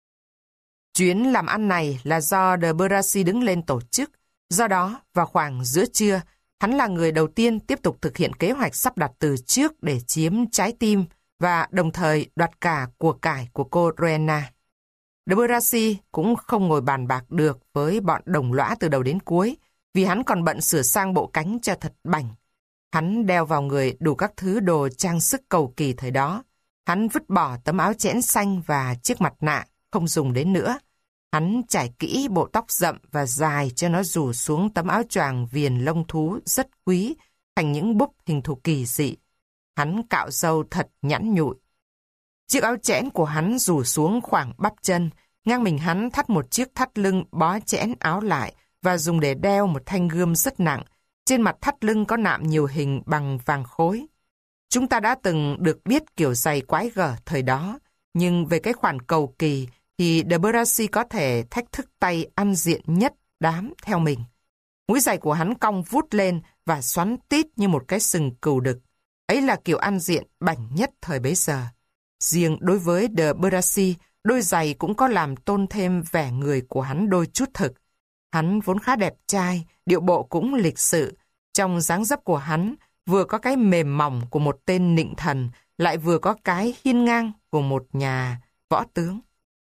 Chuyến làm ăn này là do de Bracy đứng lên tổ chức, do đó vào khoảng giữa trưa, hắn là người đầu tiên tiếp tục thực hiện kế hoạch sắp đặt từ trước để chiếm trái tim và đồng thời đoạt cả của cải của cô Rowena. De Bracy cũng không ngồi bàn bạc được với bọn đồng lõa từ đầu đến cuối, vì hắn còn bận sửa sang bộ cánh cho thật bảnh. Hắn đeo vào người đủ các thứ đồ trang sức cầu kỳ thời đó. Hắn vứt bỏ tấm áo chẽn xanh và chiếc mặt nạ, không dùng đến nữa. Hắn trải kỹ bộ tóc rậm và dài cho nó rủ xuống tấm áo choàng viền lông thú rất quý, thành những búp hình thù kỳ dị. Hắn cạo râu thật nhẵn nhụi. Chiếc áo chẽn của hắn rủ xuống khoảng bắp chân, ngang mình hắn thắt một chiếc thắt lưng bó chẽn áo lại và dùng để đeo một thanh gươm rất nặng. Trên mặt thắt lưng có nạm nhiều hình bằng vàng khối. Chúng ta đã từng được biết kiểu giày quái gở thời đó, nhưng về cái khoản cầu kỳ thì de Bracy có thể thách thức tay ăn diện nhất đám theo mình. Mũi giày của hắn cong vút lên và xoắn tít như một cái sừng cừu đực. Ấy là kiểu ăn diện bảnh nhất thời bấy giờ. Riêng đối với de Bracy, đôi giày cũng có làm tôn thêm vẻ người của hắn đôi chút thực. Hắn vốn khá đẹp trai, điệu bộ cũng lịch sự. Trong dáng dấp của hắn, vừa có cái mềm mỏng của một tên nịnh thần, lại vừa có cái hiên ngang của một nhà võ tướng.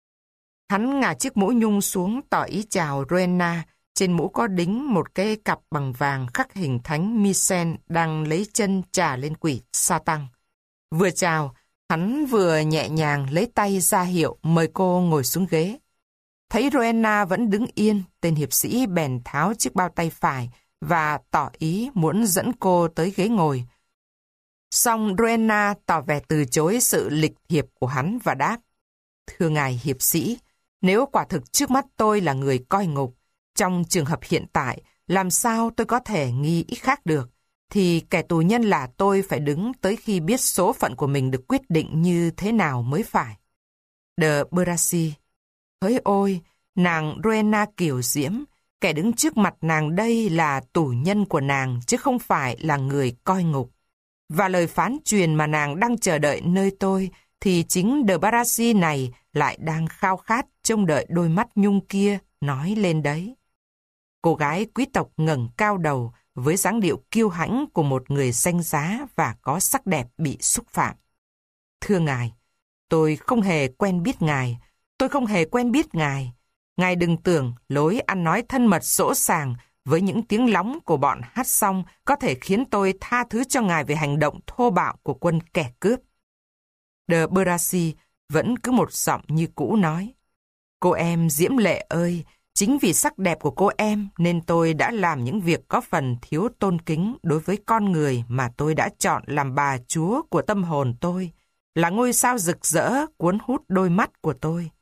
Hắn ngả chiếc mũ nhung xuống tỏ ý chào Rowena. Trên mũ có đính một cái cặp bằng vàng khắc hình thánh Mycen đang lấy chân chà lên quỷ Sa-tăng. Vừa chào, hắn vừa nhẹ nhàng lấy tay ra hiệu mời cô ngồi xuống ghế. Thấy Rowena vẫn đứng yên, tên hiệp sĩ bèn tháo chiếc bao tay phải và tỏ ý muốn dẫn cô tới ghế ngồi. Song Rowena tỏ vẻ từ chối sự lịch thiệp của hắn và đáp: Thưa ngài hiệp sĩ, nếu quả thực trước mắt tôi là người coi ngục, trong trường hợp hiện tại, làm sao tôi có thể nghi ý khác được, thì kẻ tù nhân là tôi phải đứng tới khi biết số phận của mình được quyết định như thế nào mới phải. De Bracy: Hỡi ôi, nàng Rowena kiều diễm, kẻ đứng trước mặt nàng đây là tù nhân của nàng chứ không phải là người coi ngục. Và lời phán truyền mà nàng đang chờ đợi nơi tôi thì chính de Bracy này lại đang khao khát trông đợi đôi mắt nhung kia nói lên đấy. Cô gái quý tộc ngẩng cao đầu với dáng điệu kiêu hãnh của một người danh giá và có sắc đẹp bị xúc phạm. Thưa ngài, tôi không hề quen biết ngài, tôi không hề quen biết ngài. Ngài đừng tưởng lối ăn nói thân mật dỗ sàng với những tiếng lóng của bọn hát xong có thể khiến tôi tha thứ cho ngài về hành động thô bạo của quân kẻ cướp. De Bracy vẫn cứ một giọng như cũ nói: Cô em diễm lệ ơi, chính vì sắc đẹp của cô em nên tôi đã làm những việc có phần thiếu tôn kính đối với con người mà tôi đã chọn làm bà chúa của tâm hồn tôi, là ngôi sao rực rỡ cuốn hút đôi mắt của tôi.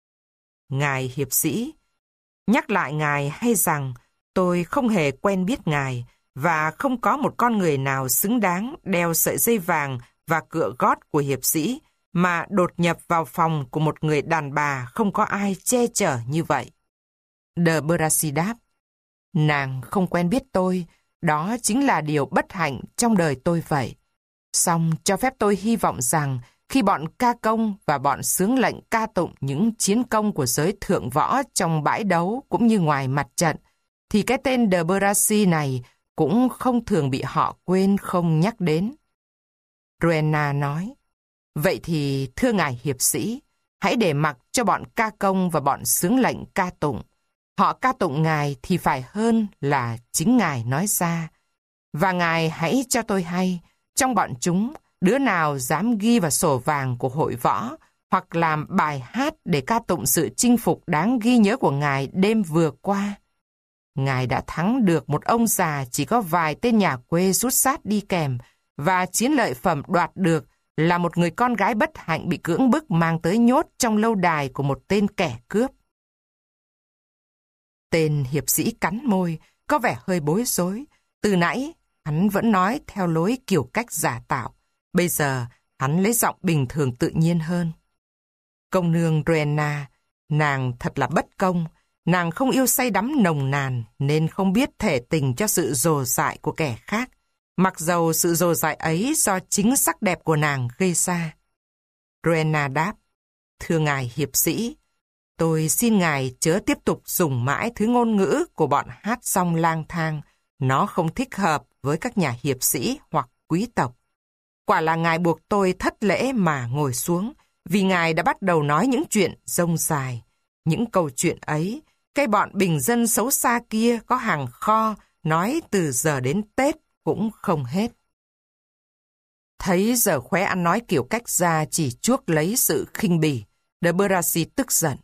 Ngài hiệp sĩ, nhắc lại ngài hay rằng tôi không hề quen biết ngài và không có một con người nào xứng đáng đeo sợi dây vàng và cựa gót của hiệp sĩ mà đột nhập vào phòng của một người đàn bà không có ai che chở như vậy. De Bracy đáp: Nàng không quen biết tôi đó chính là điều bất hạnh trong đời tôi vậy. Song cho phép tôi hy vọng rằng khi bọn ca công và bọn xướng lệnh ca tụng những chiến công của giới thượng võ trong bãi đấu cũng như ngoài mặt trận, thì cái tên de Bracy này cũng không thường bị họ quên không nhắc đến. Rowena nói, vậy thì thưa ngài hiệp sĩ, hãy để mặc cho bọn ca công và bọn xướng lệnh ca tụng. Họ ca tụng ngài thì phải hơn là chính ngài nói ra. Và ngài hãy cho tôi hay, trong bọn chúng, đứa nào dám ghi vào sổ vàng của hội võ hoặc làm bài hát để ca tụng sự chinh phục đáng ghi nhớ của ngài đêm vừa qua. Ngài đã thắng được một ông già chỉ có vài tên nhà quê rút sát đi kèm, và chiến lợi phẩm đoạt được là một người con gái bất hạnh bị cưỡng bức mang tới nhốt trong lâu đài của một tên kẻ cướp. Tên hiệp sĩ cắn môi, có vẻ hơi bối rối. Từ nãy, hắn vẫn nói theo lối kiểu cách giả tạo. Bây giờ, hắn lấy giọng bình thường tự nhiên hơn. Công nương Rowena, nàng thật là bất công. Nàng không yêu say đắm nồng nàn, nên không biết thể tình cho sự dồ dại của kẻ khác, mặc dầu sự dồ dại ấy do chính sắc đẹp của nàng gây ra. Rowena đáp, thưa ngài hiệp sĩ, tôi xin ngài chớ tiếp tục dùng mãi thứ ngôn ngữ của bọn hát song lang thang. Nó không thích hợp với các nhà hiệp sĩ hoặc quý tộc. Quả là ngài buộc tôi thất lễ mà ngồi xuống, vì ngài đã bắt đầu nói những chuyện rông dài. Những câu chuyện ấy, cái bọn bình dân xấu xa kia có hàng kho, nói từ giờ đến Tết cũng không hết. Thấy giờ khóe ăn nói kiểu cách ra chỉ chuốc lấy sự khinh bỉ, de Bracy tức giận.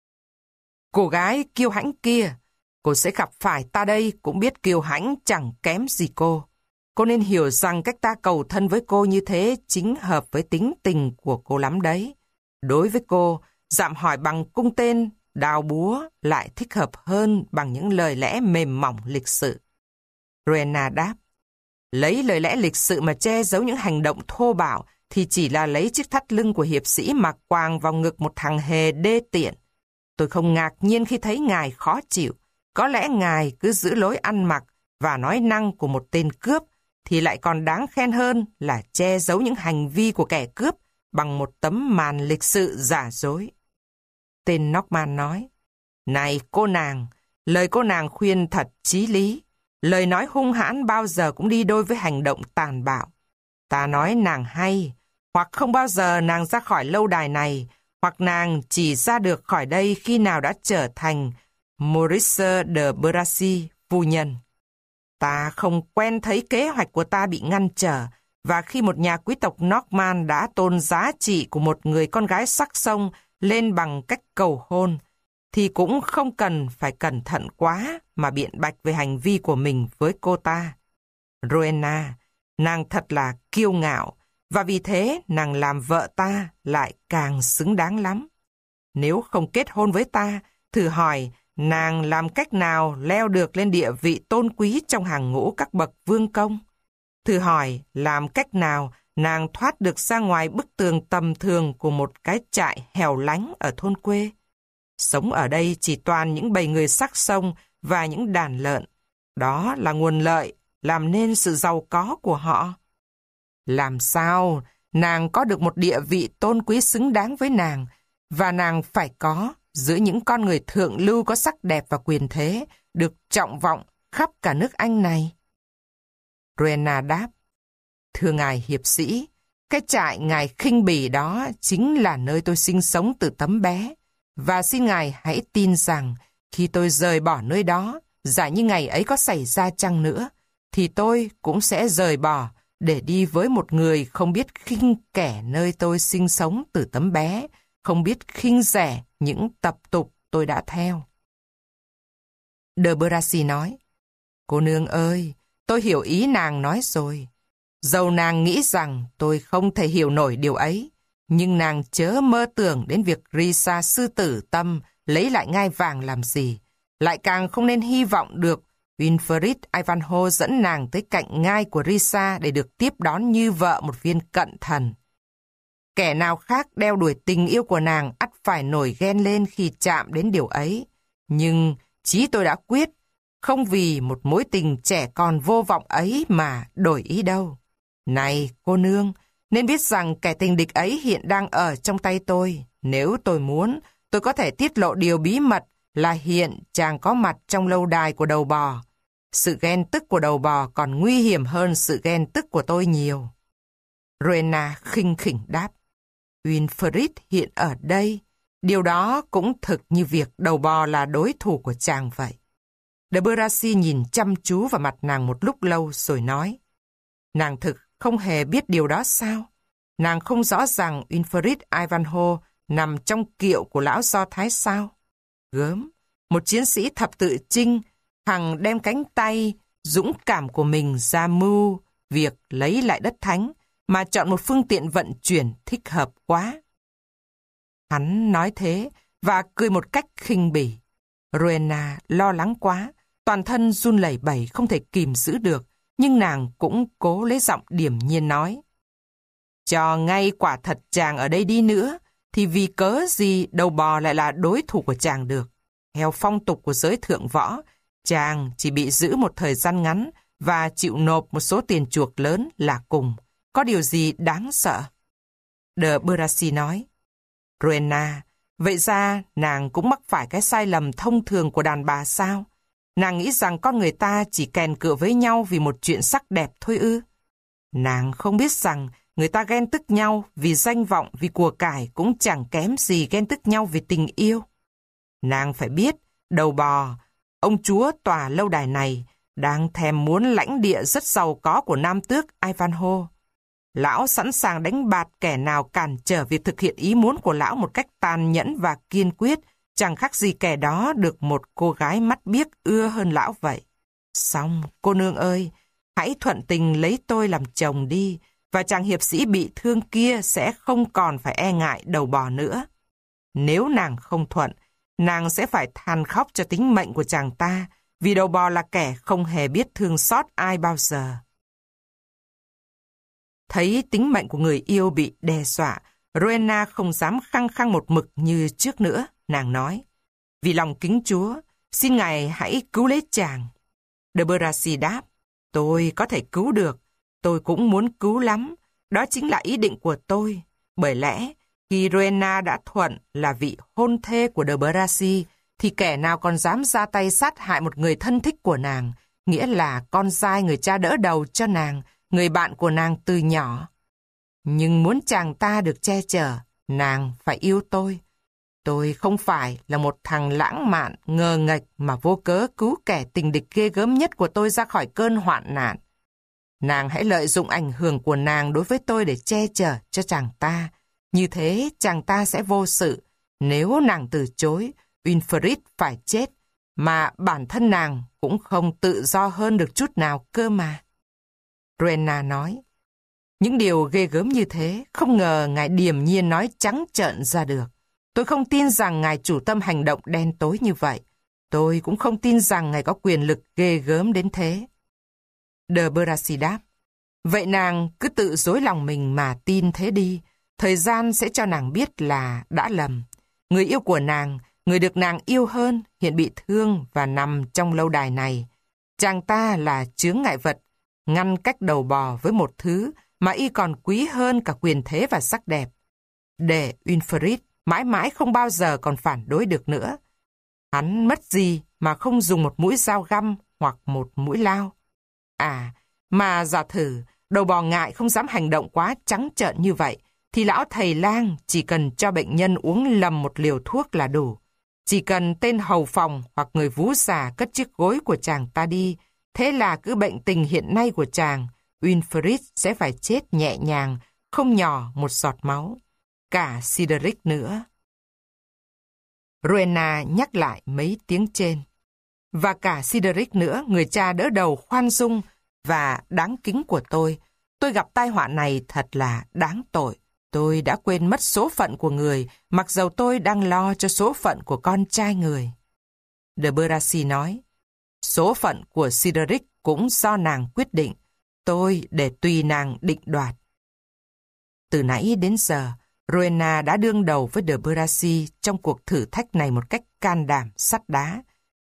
Cô gái kiêu hãnh kia, cô sẽ gặp phải ta đây cũng biết kiêu hãnh chẳng kém gì cô. Cô nên hiểu rằng cách ta cầu thân với cô như thế chính hợp với tính tình của cô lắm đấy. Đối với cô, dạm hỏi bằng cung tên, đào búa lại thích hợp hơn bằng những lời lẽ mềm mỏng lịch sự. Rowena đáp, lấy lời lẽ lịch sự mà che giấu những hành động thô bạo thì chỉ là lấy chiếc thắt lưng của hiệp sĩ mà quàng vào ngực một thằng hề đê tiện. Tôi không ngạc nhiên khi thấy ngài khó chịu. Có lẽ ngài cứ giữ lối ăn mặc và nói năng của một tên cướp thì lại còn đáng khen hơn là che giấu những hành vi của kẻ cướp bằng một tấm màn lịch sự giả dối. Tên Norman nói, này cô nàng, lời cô nàng khuyên thật chí lý. Lời nói hung hãn bao giờ cũng đi đôi với hành động tàn bạo. Ta nói nàng hay, hoặc không bao giờ nàng ra khỏi lâu đài này, hoặc nàng chỉ ra được khỏi đây khi nào đã trở thành Maurice de Bracy phu nhân. Ta không quen thấy kế hoạch của ta bị ngăn trở, và khi một nhà quý tộc Norman đã tôn giá trị của một người con gái sắc sông lên bằng cách cầu hôn, thì cũng không cần phải cẩn thận quá mà biện bạch về hành vi của mình với cô ta. Rowena, nàng thật là kiêu ngạo, và vì thế nàng làm vợ ta lại càng xứng đáng lắm. Nếu không kết hôn với ta, thử hỏi nàng làm cách nào leo được lên địa vị tôn quý trong hàng ngũ các bậc vương công? Thử hỏi làm cách nào nàng thoát được ra ngoài bức tường tầm thường của một cái trại hẻo lánh ở thôn quê? Sống ở đây chỉ toàn những bầy người sắc sông và những đàn lợn. Đó là nguồn lợi, làm nên sự giàu có của họ. Làm sao nàng có được một địa vị tôn quý xứng đáng với nàng, và nàng phải có giữa những con người thượng lưu có sắc đẹp và quyền thế, được trọng vọng khắp cả nước Anh này? Rowena đáp, thưa ngài hiệp sĩ, cái trại ngài khinh bỉ đó chính là nơi tôi sinh sống từ tấm bé. Và xin ngài hãy tin rằng khi tôi rời bỏ nơi đó, giả như ngày ấy có xảy ra chăng nữa, thì tôi cũng sẽ rời bỏ để đi với một người không biết khinh kẻ nơi tôi sinh sống từ tấm bé, không biết khinh rẻ những tập tục tôi đã theo. De Bracy nói, cô nương ơi, tôi hiểu ý nàng nói rồi. Dầu nàng nghĩ rằng tôi không thể hiểu nổi điều ấy, nhưng nàng chớ mơ tưởng đến việc Risa sư tử tâm lấy lại ngai vàng làm gì. Lại càng không nên hy vọng được Winfried Ivanhoe dẫn nàng tới cạnh ngai của Risa để được tiếp đón như vợ một viên cận thần. Kẻ nào khác đeo đuổi tình yêu của nàng ắt phải nổi ghen lên khi chạm đến điều ấy. Nhưng chí tôi đã quyết, không vì một mối tình trẻ con vô vọng ấy mà đổi ý đâu. Này, cô nương, nên biết rằng kẻ tình địch ấy hiện đang ở trong tay tôi. Nếu tôi muốn, tôi có thể tiết lộ điều bí mật là hiện chàng có mặt trong lâu đài của đầu bò. Sự ghen tức của đầu bò còn nguy hiểm hơn sự ghen tức của tôi nhiều. Rowena khinh khỉnh đáp. Winfried hiện ở đây. Điều đó cũng thực như việc đầu bò là đối thủ của chàng vậy. De Bracy nhìn chăm chú vào mặt nàng một lúc lâu rồi nói. Nàng thực không hề biết điều đó sao? Nàng không rõ rằng Winfried Ivanhoe nằm trong kiệu của lão Do Thái sao? Gớm, một chiến sĩ thập tự chinh, hằng đem cánh tay dũng cảm của mình ra mưu việc lấy lại đất thánh, mà chọn một phương tiện vận chuyển thích hợp quá. Hắn nói thế và cười một cách khinh bỉ. Rowena lo lắng quá, toàn thân run lẩy bẩy không thể kìm giữ được, nhưng nàng cũng cố lấy giọng điềm nhiên nói. Cho ngay quả thật chàng ở đây đi nữa, thì vì cớ gì đầu bò lại là đối thủ của chàng được. Theo phong tục của giới thượng võ, chàng chỉ bị giữ một thời gian ngắn và chịu nộp một số tiền chuộc lớn là cùng. Có điều gì đáng sợ? De Bracy nói. Rowena, vậy ra nàng cũng mắc phải cái sai lầm thông thường của đàn bà sao? Nàng nghĩ rằng con người ta chỉ kèn cựa với nhau vì một chuyện sắc đẹp thôi ư? Nàng không biết rằng người ta ghen tức nhau vì danh vọng, vì của cải cũng chẳng kém gì ghen tức nhau vì tình yêu. Nàng phải biết, đầu bò, ông chúa tòa lâu đài này, đang thèm muốn lãnh địa rất giàu có của nam tước Ivanhoe. Lão sẵn sàng đánh bạt kẻ nào cản trở việc thực hiện ý muốn của lão một cách tàn nhẫn và kiên quyết, chẳng khác gì kẻ đó được một cô gái mắt biếc ưa hơn lão vậy. Xong, cô nương ơi, hãy thuận tình lấy tôi làm chồng đi, và chàng hiệp sĩ bị thương kia sẽ không còn phải e ngại đầu bò nữa. Nếu nàng không thuận, nàng sẽ phải than khóc cho tính mệnh của chàng ta, vì đầu bò là kẻ không hề biết thương xót ai bao giờ. Thấy tính mệnh của người yêu bị đe dọa, Rowena không dám khăng khăng một mực như trước nữa. Nàng nói, vì lòng kính Chúa, xin Ngài hãy cứu lấy chàng. De Bracy đáp, tôi có thể cứu được, tôi cũng muốn cứu lắm. Đó chính là ý định của tôi. Bởi lẽ, khi Rowena đã thuận là vị hôn thê của De Bracy, thì kẻ nào còn dám ra tay sát hại một người thân thích của nàng, nghĩa là con trai người cha đỡ đầu cho nàng, người bạn của nàng từ nhỏ. Nhưng muốn chàng ta được che chở, nàng phải yêu tôi. Tôi không phải là một thằng lãng mạn, ngờ nghệch mà vô cớ cứu kẻ tình địch ghê gớm nhất của tôi ra khỏi cơn hoạn nạn. Nàng hãy lợi dụng ảnh hưởng của nàng đối với tôi để che chở cho chàng ta. Như thế chàng ta sẽ vô sự. Nếu nàng từ chối, Winfried phải chết, mà bản thân nàng cũng không tự do hơn được chút nào cơ mà. Rowena nói, những điều ghê gớm như thế, không ngờ ngài điềm nhiên nói trắng trợn ra được. Tôi không tin rằng ngài chủ tâm hành động đen tối như vậy. Tôi cũng không tin rằng ngài có quyền lực ghê gớm đến thế. De Bracy đáp, vậy nàng cứ tự dối lòng mình mà tin thế đi. Thời gian sẽ cho nàng biết là đã lầm. Người yêu của nàng, người được nàng yêu hơn, hiện bị thương và nằm trong lâu đài này. Chàng ta là chướng ngại vật, ngăn cách đầu bò với một thứ mà y còn quý hơn cả quyền thế và sắc đẹp. Để Winfried mãi mãi không bao giờ còn phản đối được nữa. Hắn mất gì mà không dùng một mũi dao găm hoặc một mũi lao. À, mà giả thử, đầu bò ngại không dám hành động quá trắng trợn như vậy, thì lão thầy lang chỉ cần cho bệnh nhân uống lầm một liều thuốc là đủ. Chỉ cần tên hầu phòng hoặc người vú già cất chiếc gối của chàng ta đi, thế là cứ bệnh tình hiện nay của chàng, Winfried sẽ phải chết nhẹ nhàng, không nhỏ một giọt máu. Cả Cedric nữa. Rowena nhắc lại mấy tiếng trên. Và cả Cedric nữa, người cha đỡ đầu khoan dung và đáng kính của tôi. Tôi gặp tai họa này thật là đáng tội. Tôi đã quên mất số phận của người, mặc dầu tôi đang lo cho số phận của con trai người. De Bracy nói, số phận của Cedric cũng do nàng quyết định. Tôi để tùy nàng định đoạt. Từ nãy đến giờ, Rowena đã đương đầu với De Bracy trong cuộc thử thách này một cách can đảm, sắt đá.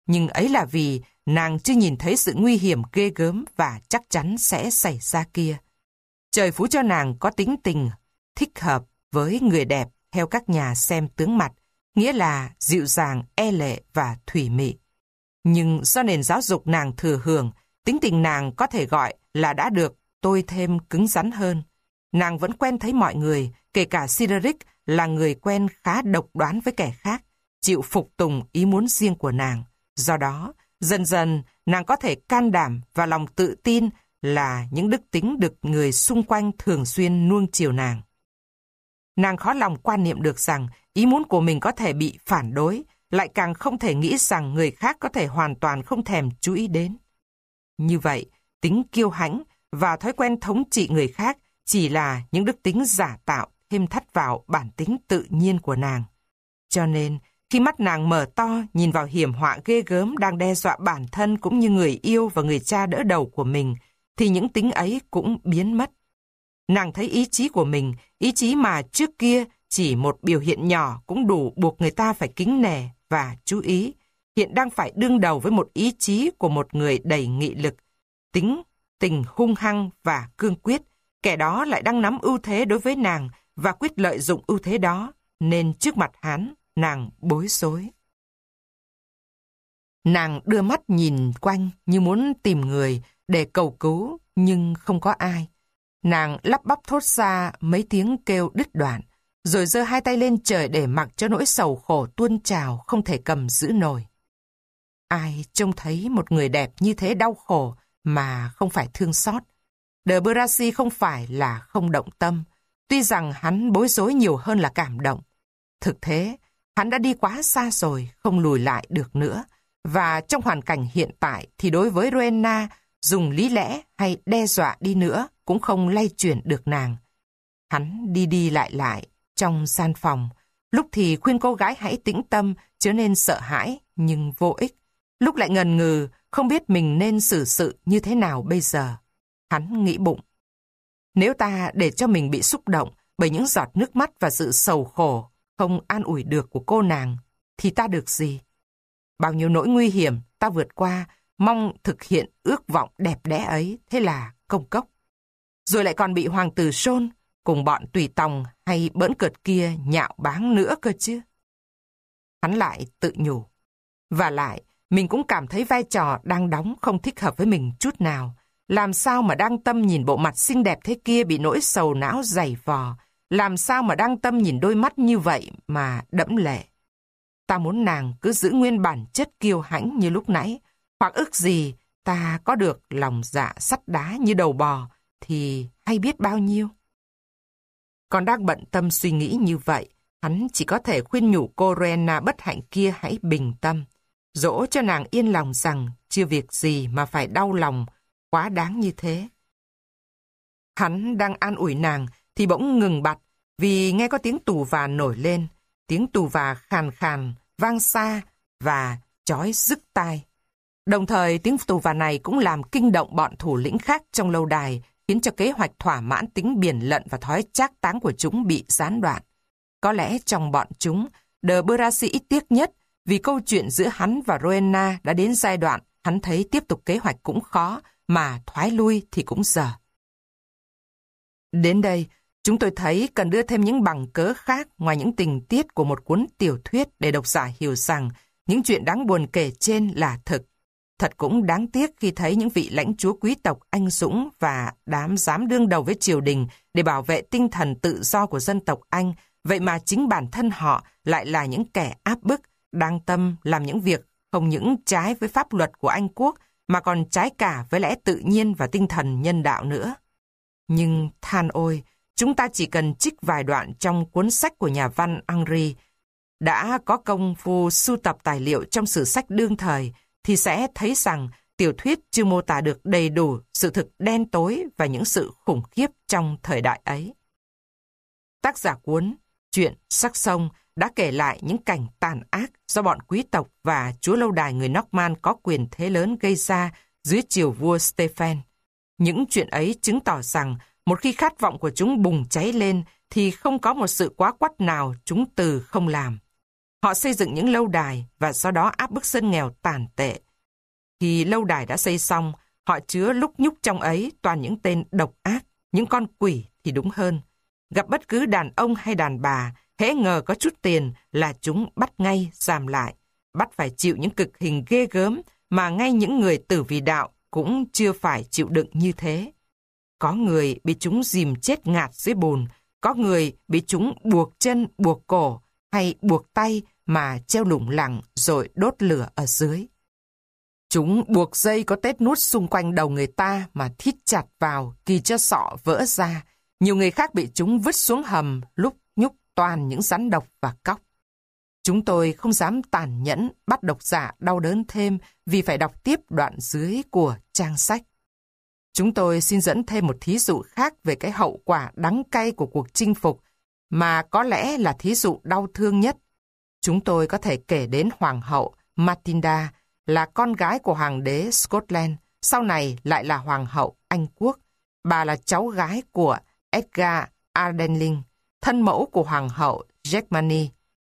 nhưng ấy là vì nàng chưa nhìn thấy sự nguy hiểm ghê gớm và chắc chắn sẽ xảy ra kia. Trời phú cho nàng có tính tình thích hợp với người đẹp theo các nhà xem tướng mặt, nghĩa là dịu dàng, e lệ và thủy mị. Nhưng do nền giáo dục nàng thừa hưởng, tính tình nàng có thể gọi là đã được tôi thêm cứng rắn hơn. Nàng vẫn quen thấy mọi người, kể cả Cedric là người quen khá độc đoán với kẻ khác, chịu phục tùng ý muốn riêng của nàng. Do đó, dần dần nàng có thể can đảm và lòng tự tin là những đức tính được người xung quanh thường xuyên nuông chiều nàng. Nàng khó lòng quan niệm được rằng ý muốn của mình có thể bị phản đối, lại càng không thể nghĩ rằng người khác có thể hoàn toàn không thèm chú ý đến. Như vậy, tính kiêu hãnh và thói quen thống trị người khác chỉ là những đức tính giả tạo thêm thắt vào bản tính tự nhiên của nàng. Cho nên, khi mắt nàng mở to nhìn vào hiểm họa ghê gớm đang đe dọa bản thân cũng như người yêu và người cha đỡ đầu của mình, thì những tính ấy cũng biến mất. Nàng thấy ý chí của mình, ý chí mà trước kia chỉ một biểu hiện nhỏ cũng đủ buộc người ta phải kính nể và chú ý, hiện đang phải đương đầu với một ý chí của một người đầy nghị lực, tính tình hung hăng và cương quyết. Kẻ đó lại đang nắm ưu thế đối với nàng và quyết lợi dụng ưu thế đó, nên trước mặt hắn, nàng bối rối. Nàng đưa mắt nhìn quanh như muốn tìm người để cầu cứu, nhưng không có ai. Nàng lắp bắp thốt ra mấy tiếng kêu đứt đoạn, rồi giơ hai tay lên trời để mặc cho nỗi sầu khổ tuôn trào không thể cầm giữ nổi. Ai trông thấy một người đẹp như thế đau khổ mà không phải thương xót? De Bracy không phải là không động tâm, tuy rằng hắn bối rối nhiều hơn là cảm động. Thực thế, hắn đã đi quá xa rồi, không lùi lại được nữa, và trong hoàn cảnh hiện tại thì đối với Rowena, dùng lý lẽ hay đe dọa đi nữa cũng không lay chuyển được nàng. Hắn đi đi lại lại trong gian phòng, lúc thì khuyên cô gái hãy tĩnh tâm, chớ nên sợ hãi, nhưng vô ích. Lúc lại ngần ngừ, không biết mình nên xử sự như thế nào bây giờ. Hắn nghĩ bụng, nếu ta để cho mình bị xúc động bởi những giọt nước mắt và sự sầu khổ không an ủi được của cô nàng, thì ta được gì? Bao nhiêu nỗi nguy hiểm ta vượt qua, mong thực hiện ước vọng đẹp đẽ ấy, thế là công cốc. Rồi lại còn bị hoàng tử John cùng bọn tùy tòng hay bỡn cợt kia nhạo báng nữa cơ chứ. Hắn lại tự nhủ. Và lại, mình cũng cảm thấy vai trò đang đóng không thích hợp với mình chút nào. Làm sao mà đang tâm nhìn bộ mặt xinh đẹp thế kia bị nỗi sầu não dày vò? Làm sao mà đang tâm nhìn đôi mắt như vậy mà đẫm lệ? Ta muốn nàng cứ giữ nguyên bản chất kiêu hãnh như lúc nãy, hoặc ước gì ta có được lòng dạ sắt đá như đầu bò, thì hay biết bao nhiêu. Còn đang bận tâm suy nghĩ như vậy, hắn chỉ có thể khuyên nhủ cô Rowena bất hạnh kia hãy bình tâm, dỗ cho nàng yên lòng rằng chưa việc gì mà phải đau lòng quá đáng như thế. Hắn đang an ủi nàng thì bỗng ngừng bặt vì nghe có tiếng tù và nổi lên, tiếng tù và khàn khàn, vang xa và chói rức tai. Đồng thời tiếng tù và này cũng làm kinh động bọn thủ lĩnh khác trong lâu đài, khiến cho kế hoạch thỏa mãn tính biển lận và thói trác táng của chúng bị gián đoạn. Có lẽ trong bọn chúng, De Bracy ít tiếc nhất vì câu chuyện giữa hắn và Rowena đã đến giai đoạn hắn thấy tiếp tục kế hoạch cũng khó, mà thoái lui thì cũng dở. Đến đây, chúng tôi thấy cần đưa thêm những bằng cớ khác ngoài những tình tiết của một cuốn tiểu thuyết để độc giả hiểu rằng những chuyện đáng buồn kể trên là thực. Thật cũng đáng tiếc khi thấy những vị lãnh chúa quý tộc anh dũng và đám dám đương đầu với triều đình để bảo vệ tinh thần tự do của dân tộc Anh, vậy mà chính bản thân họ lại là những kẻ áp bức, đang tâm làm những việc không những trái với pháp luật của Anh quốc, mà còn trái cả với lẽ tự nhiên và tinh thần nhân đạo nữa. Nhưng than ôi, chúng ta chỉ cần trích vài đoạn trong cuốn sách của nhà văn Henry đã có công phu sưu tập tài liệu trong sử sách đương thời, thì sẽ thấy rằng tiểu thuyết chưa mô tả được đầy đủ sự thực đen tối và những sự khủng khiếp trong thời đại ấy. Tác giả cuốn Chuyện Sắc Sông đã kể lại những cảnh tàn ác do bọn quý tộc và chúa lâu đài người Norman có quyền thế lớn gây ra dưới triều vua Stephen. Những chuyện ấy chứng tỏ rằng một khi khát vọng của chúng bùng cháy lên thì không có một sự quá quắt nào chúng từ không làm. Họ xây dựng những lâu đài và sau đó áp bức dân nghèo tàn tệ. Khi lâu đài đã xây xong, họ chứa lúc nhúc trong ấy toàn những tên độc ác, những con quỷ thì đúng hơn. Gặp bất cứ đàn ông hay đàn bà, hễ ngờ có chút tiền là chúng bắt ngay giam lại, bắt phải chịu những cực hình ghê gớm mà ngay những người tử vì đạo cũng chưa phải chịu đựng như thế. Có người bị chúng dìm chết ngạt dưới bùn, có người bị chúng buộc chân, buộc cổ hay buộc tay mà treo lủng lẳng rồi đốt lửa ở dưới. Chúng buộc dây có tết nút xung quanh đầu người ta mà thít chặt vào kỳ cho sọ vỡ ra. Nhiều người khác bị chúng vứt xuống hầm lúc nhúc toàn những rắn độc và cóc. Chúng tôi không dám tàn nhẫn bắt độc giả đau đớn thêm vì phải đọc tiếp đoạn dưới của trang sách. Chúng tôi xin dẫn thêm một thí dụ khác về cái hậu quả đắng cay của cuộc chinh phục, mà có lẽ là thí dụ đau thương nhất. Chúng tôi có thể kể đến Hoàng hậu Matilda, là con gái của Hoàng đế Scotland, sau này lại là Hoàng hậu Anh Quốc. Bà là cháu gái của Edgar Ardenling, thân mẫu của Hoàng hậu Germany.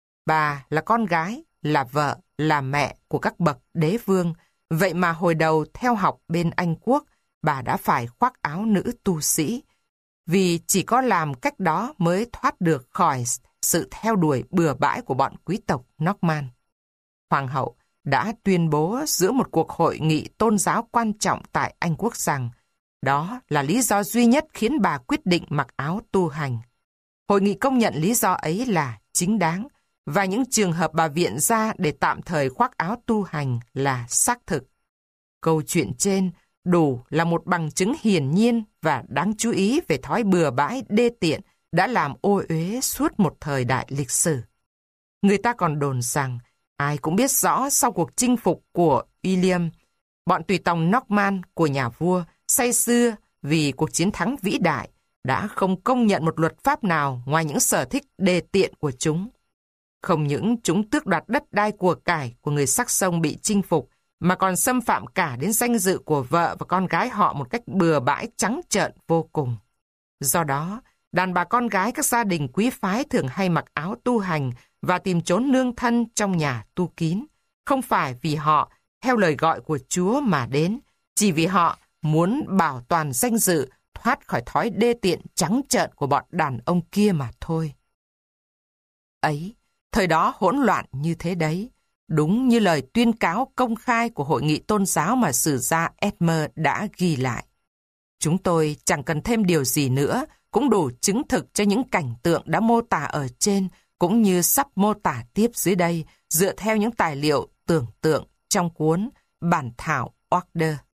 Bà là con gái, là vợ, là mẹ của các bậc đế vương. Vậy mà hồi đầu theo học bên Anh Quốc, bà đã phải khoác áo nữ tu sĩ, vì chỉ có làm cách đó mới thoát được khỏi sự theo đuổi bừa bãi của bọn quý tộc Norman. Hoàng hậu đã tuyên bố giữa một cuộc hội nghị tôn giáo quan trọng tại Anh Quốc rằng đó là lý do duy nhất khiến bà quyết định mặc áo tu hành. Hội nghị công nhận lý do ấy là chính đáng, và những trường hợp bà viện ra để tạm thời khoác áo tu hành là xác thực. Câu chuyện trên đủ là một bằng chứng hiển nhiên và đáng chú ý về thói bừa bãi đê tiện đã làm ô uế suốt một thời đại lịch sử. Người ta còn đồn rằng ai cũng biết rõ sau cuộc chinh phục của William, bọn tùy tòng Norman của nhà vua say sưa vì cuộc chiến thắng vĩ đại đã không công nhận một luật pháp nào ngoài những sở thích đê tiện của chúng. Không những chúng tước đoạt đất đai của cải của người Saxon bị chinh phục, mà còn xâm phạm cả đến danh dự của vợ và con gái họ một cách bừa bãi trắng trợn vô cùng. Do đó, đàn bà con gái các gia đình quý phái thường hay mặc áo tu hành và tìm trốn nương thân trong nhà tu kín, không phải vì họ theo lời gọi của Chúa mà đến, chỉ vì họ muốn bảo toàn danh dự, thoát khỏi thói đê tiện trắng trợn của bọn đàn ông kia mà thôi. Ấy, thời đó hỗn loạn như thế đấy, đúng như lời tuyên cáo công khai của hội nghị tôn giáo mà sử gia Edmer đã ghi lại. Chúng tôi chẳng cần thêm điều gì nữa, cũng đủ chứng thực cho những cảnh tượng đã mô tả ở trên, cũng như sắp mô tả tiếp dưới đây, dựa theo những tài liệu tưởng tượng trong cuốn Bản thảo Order.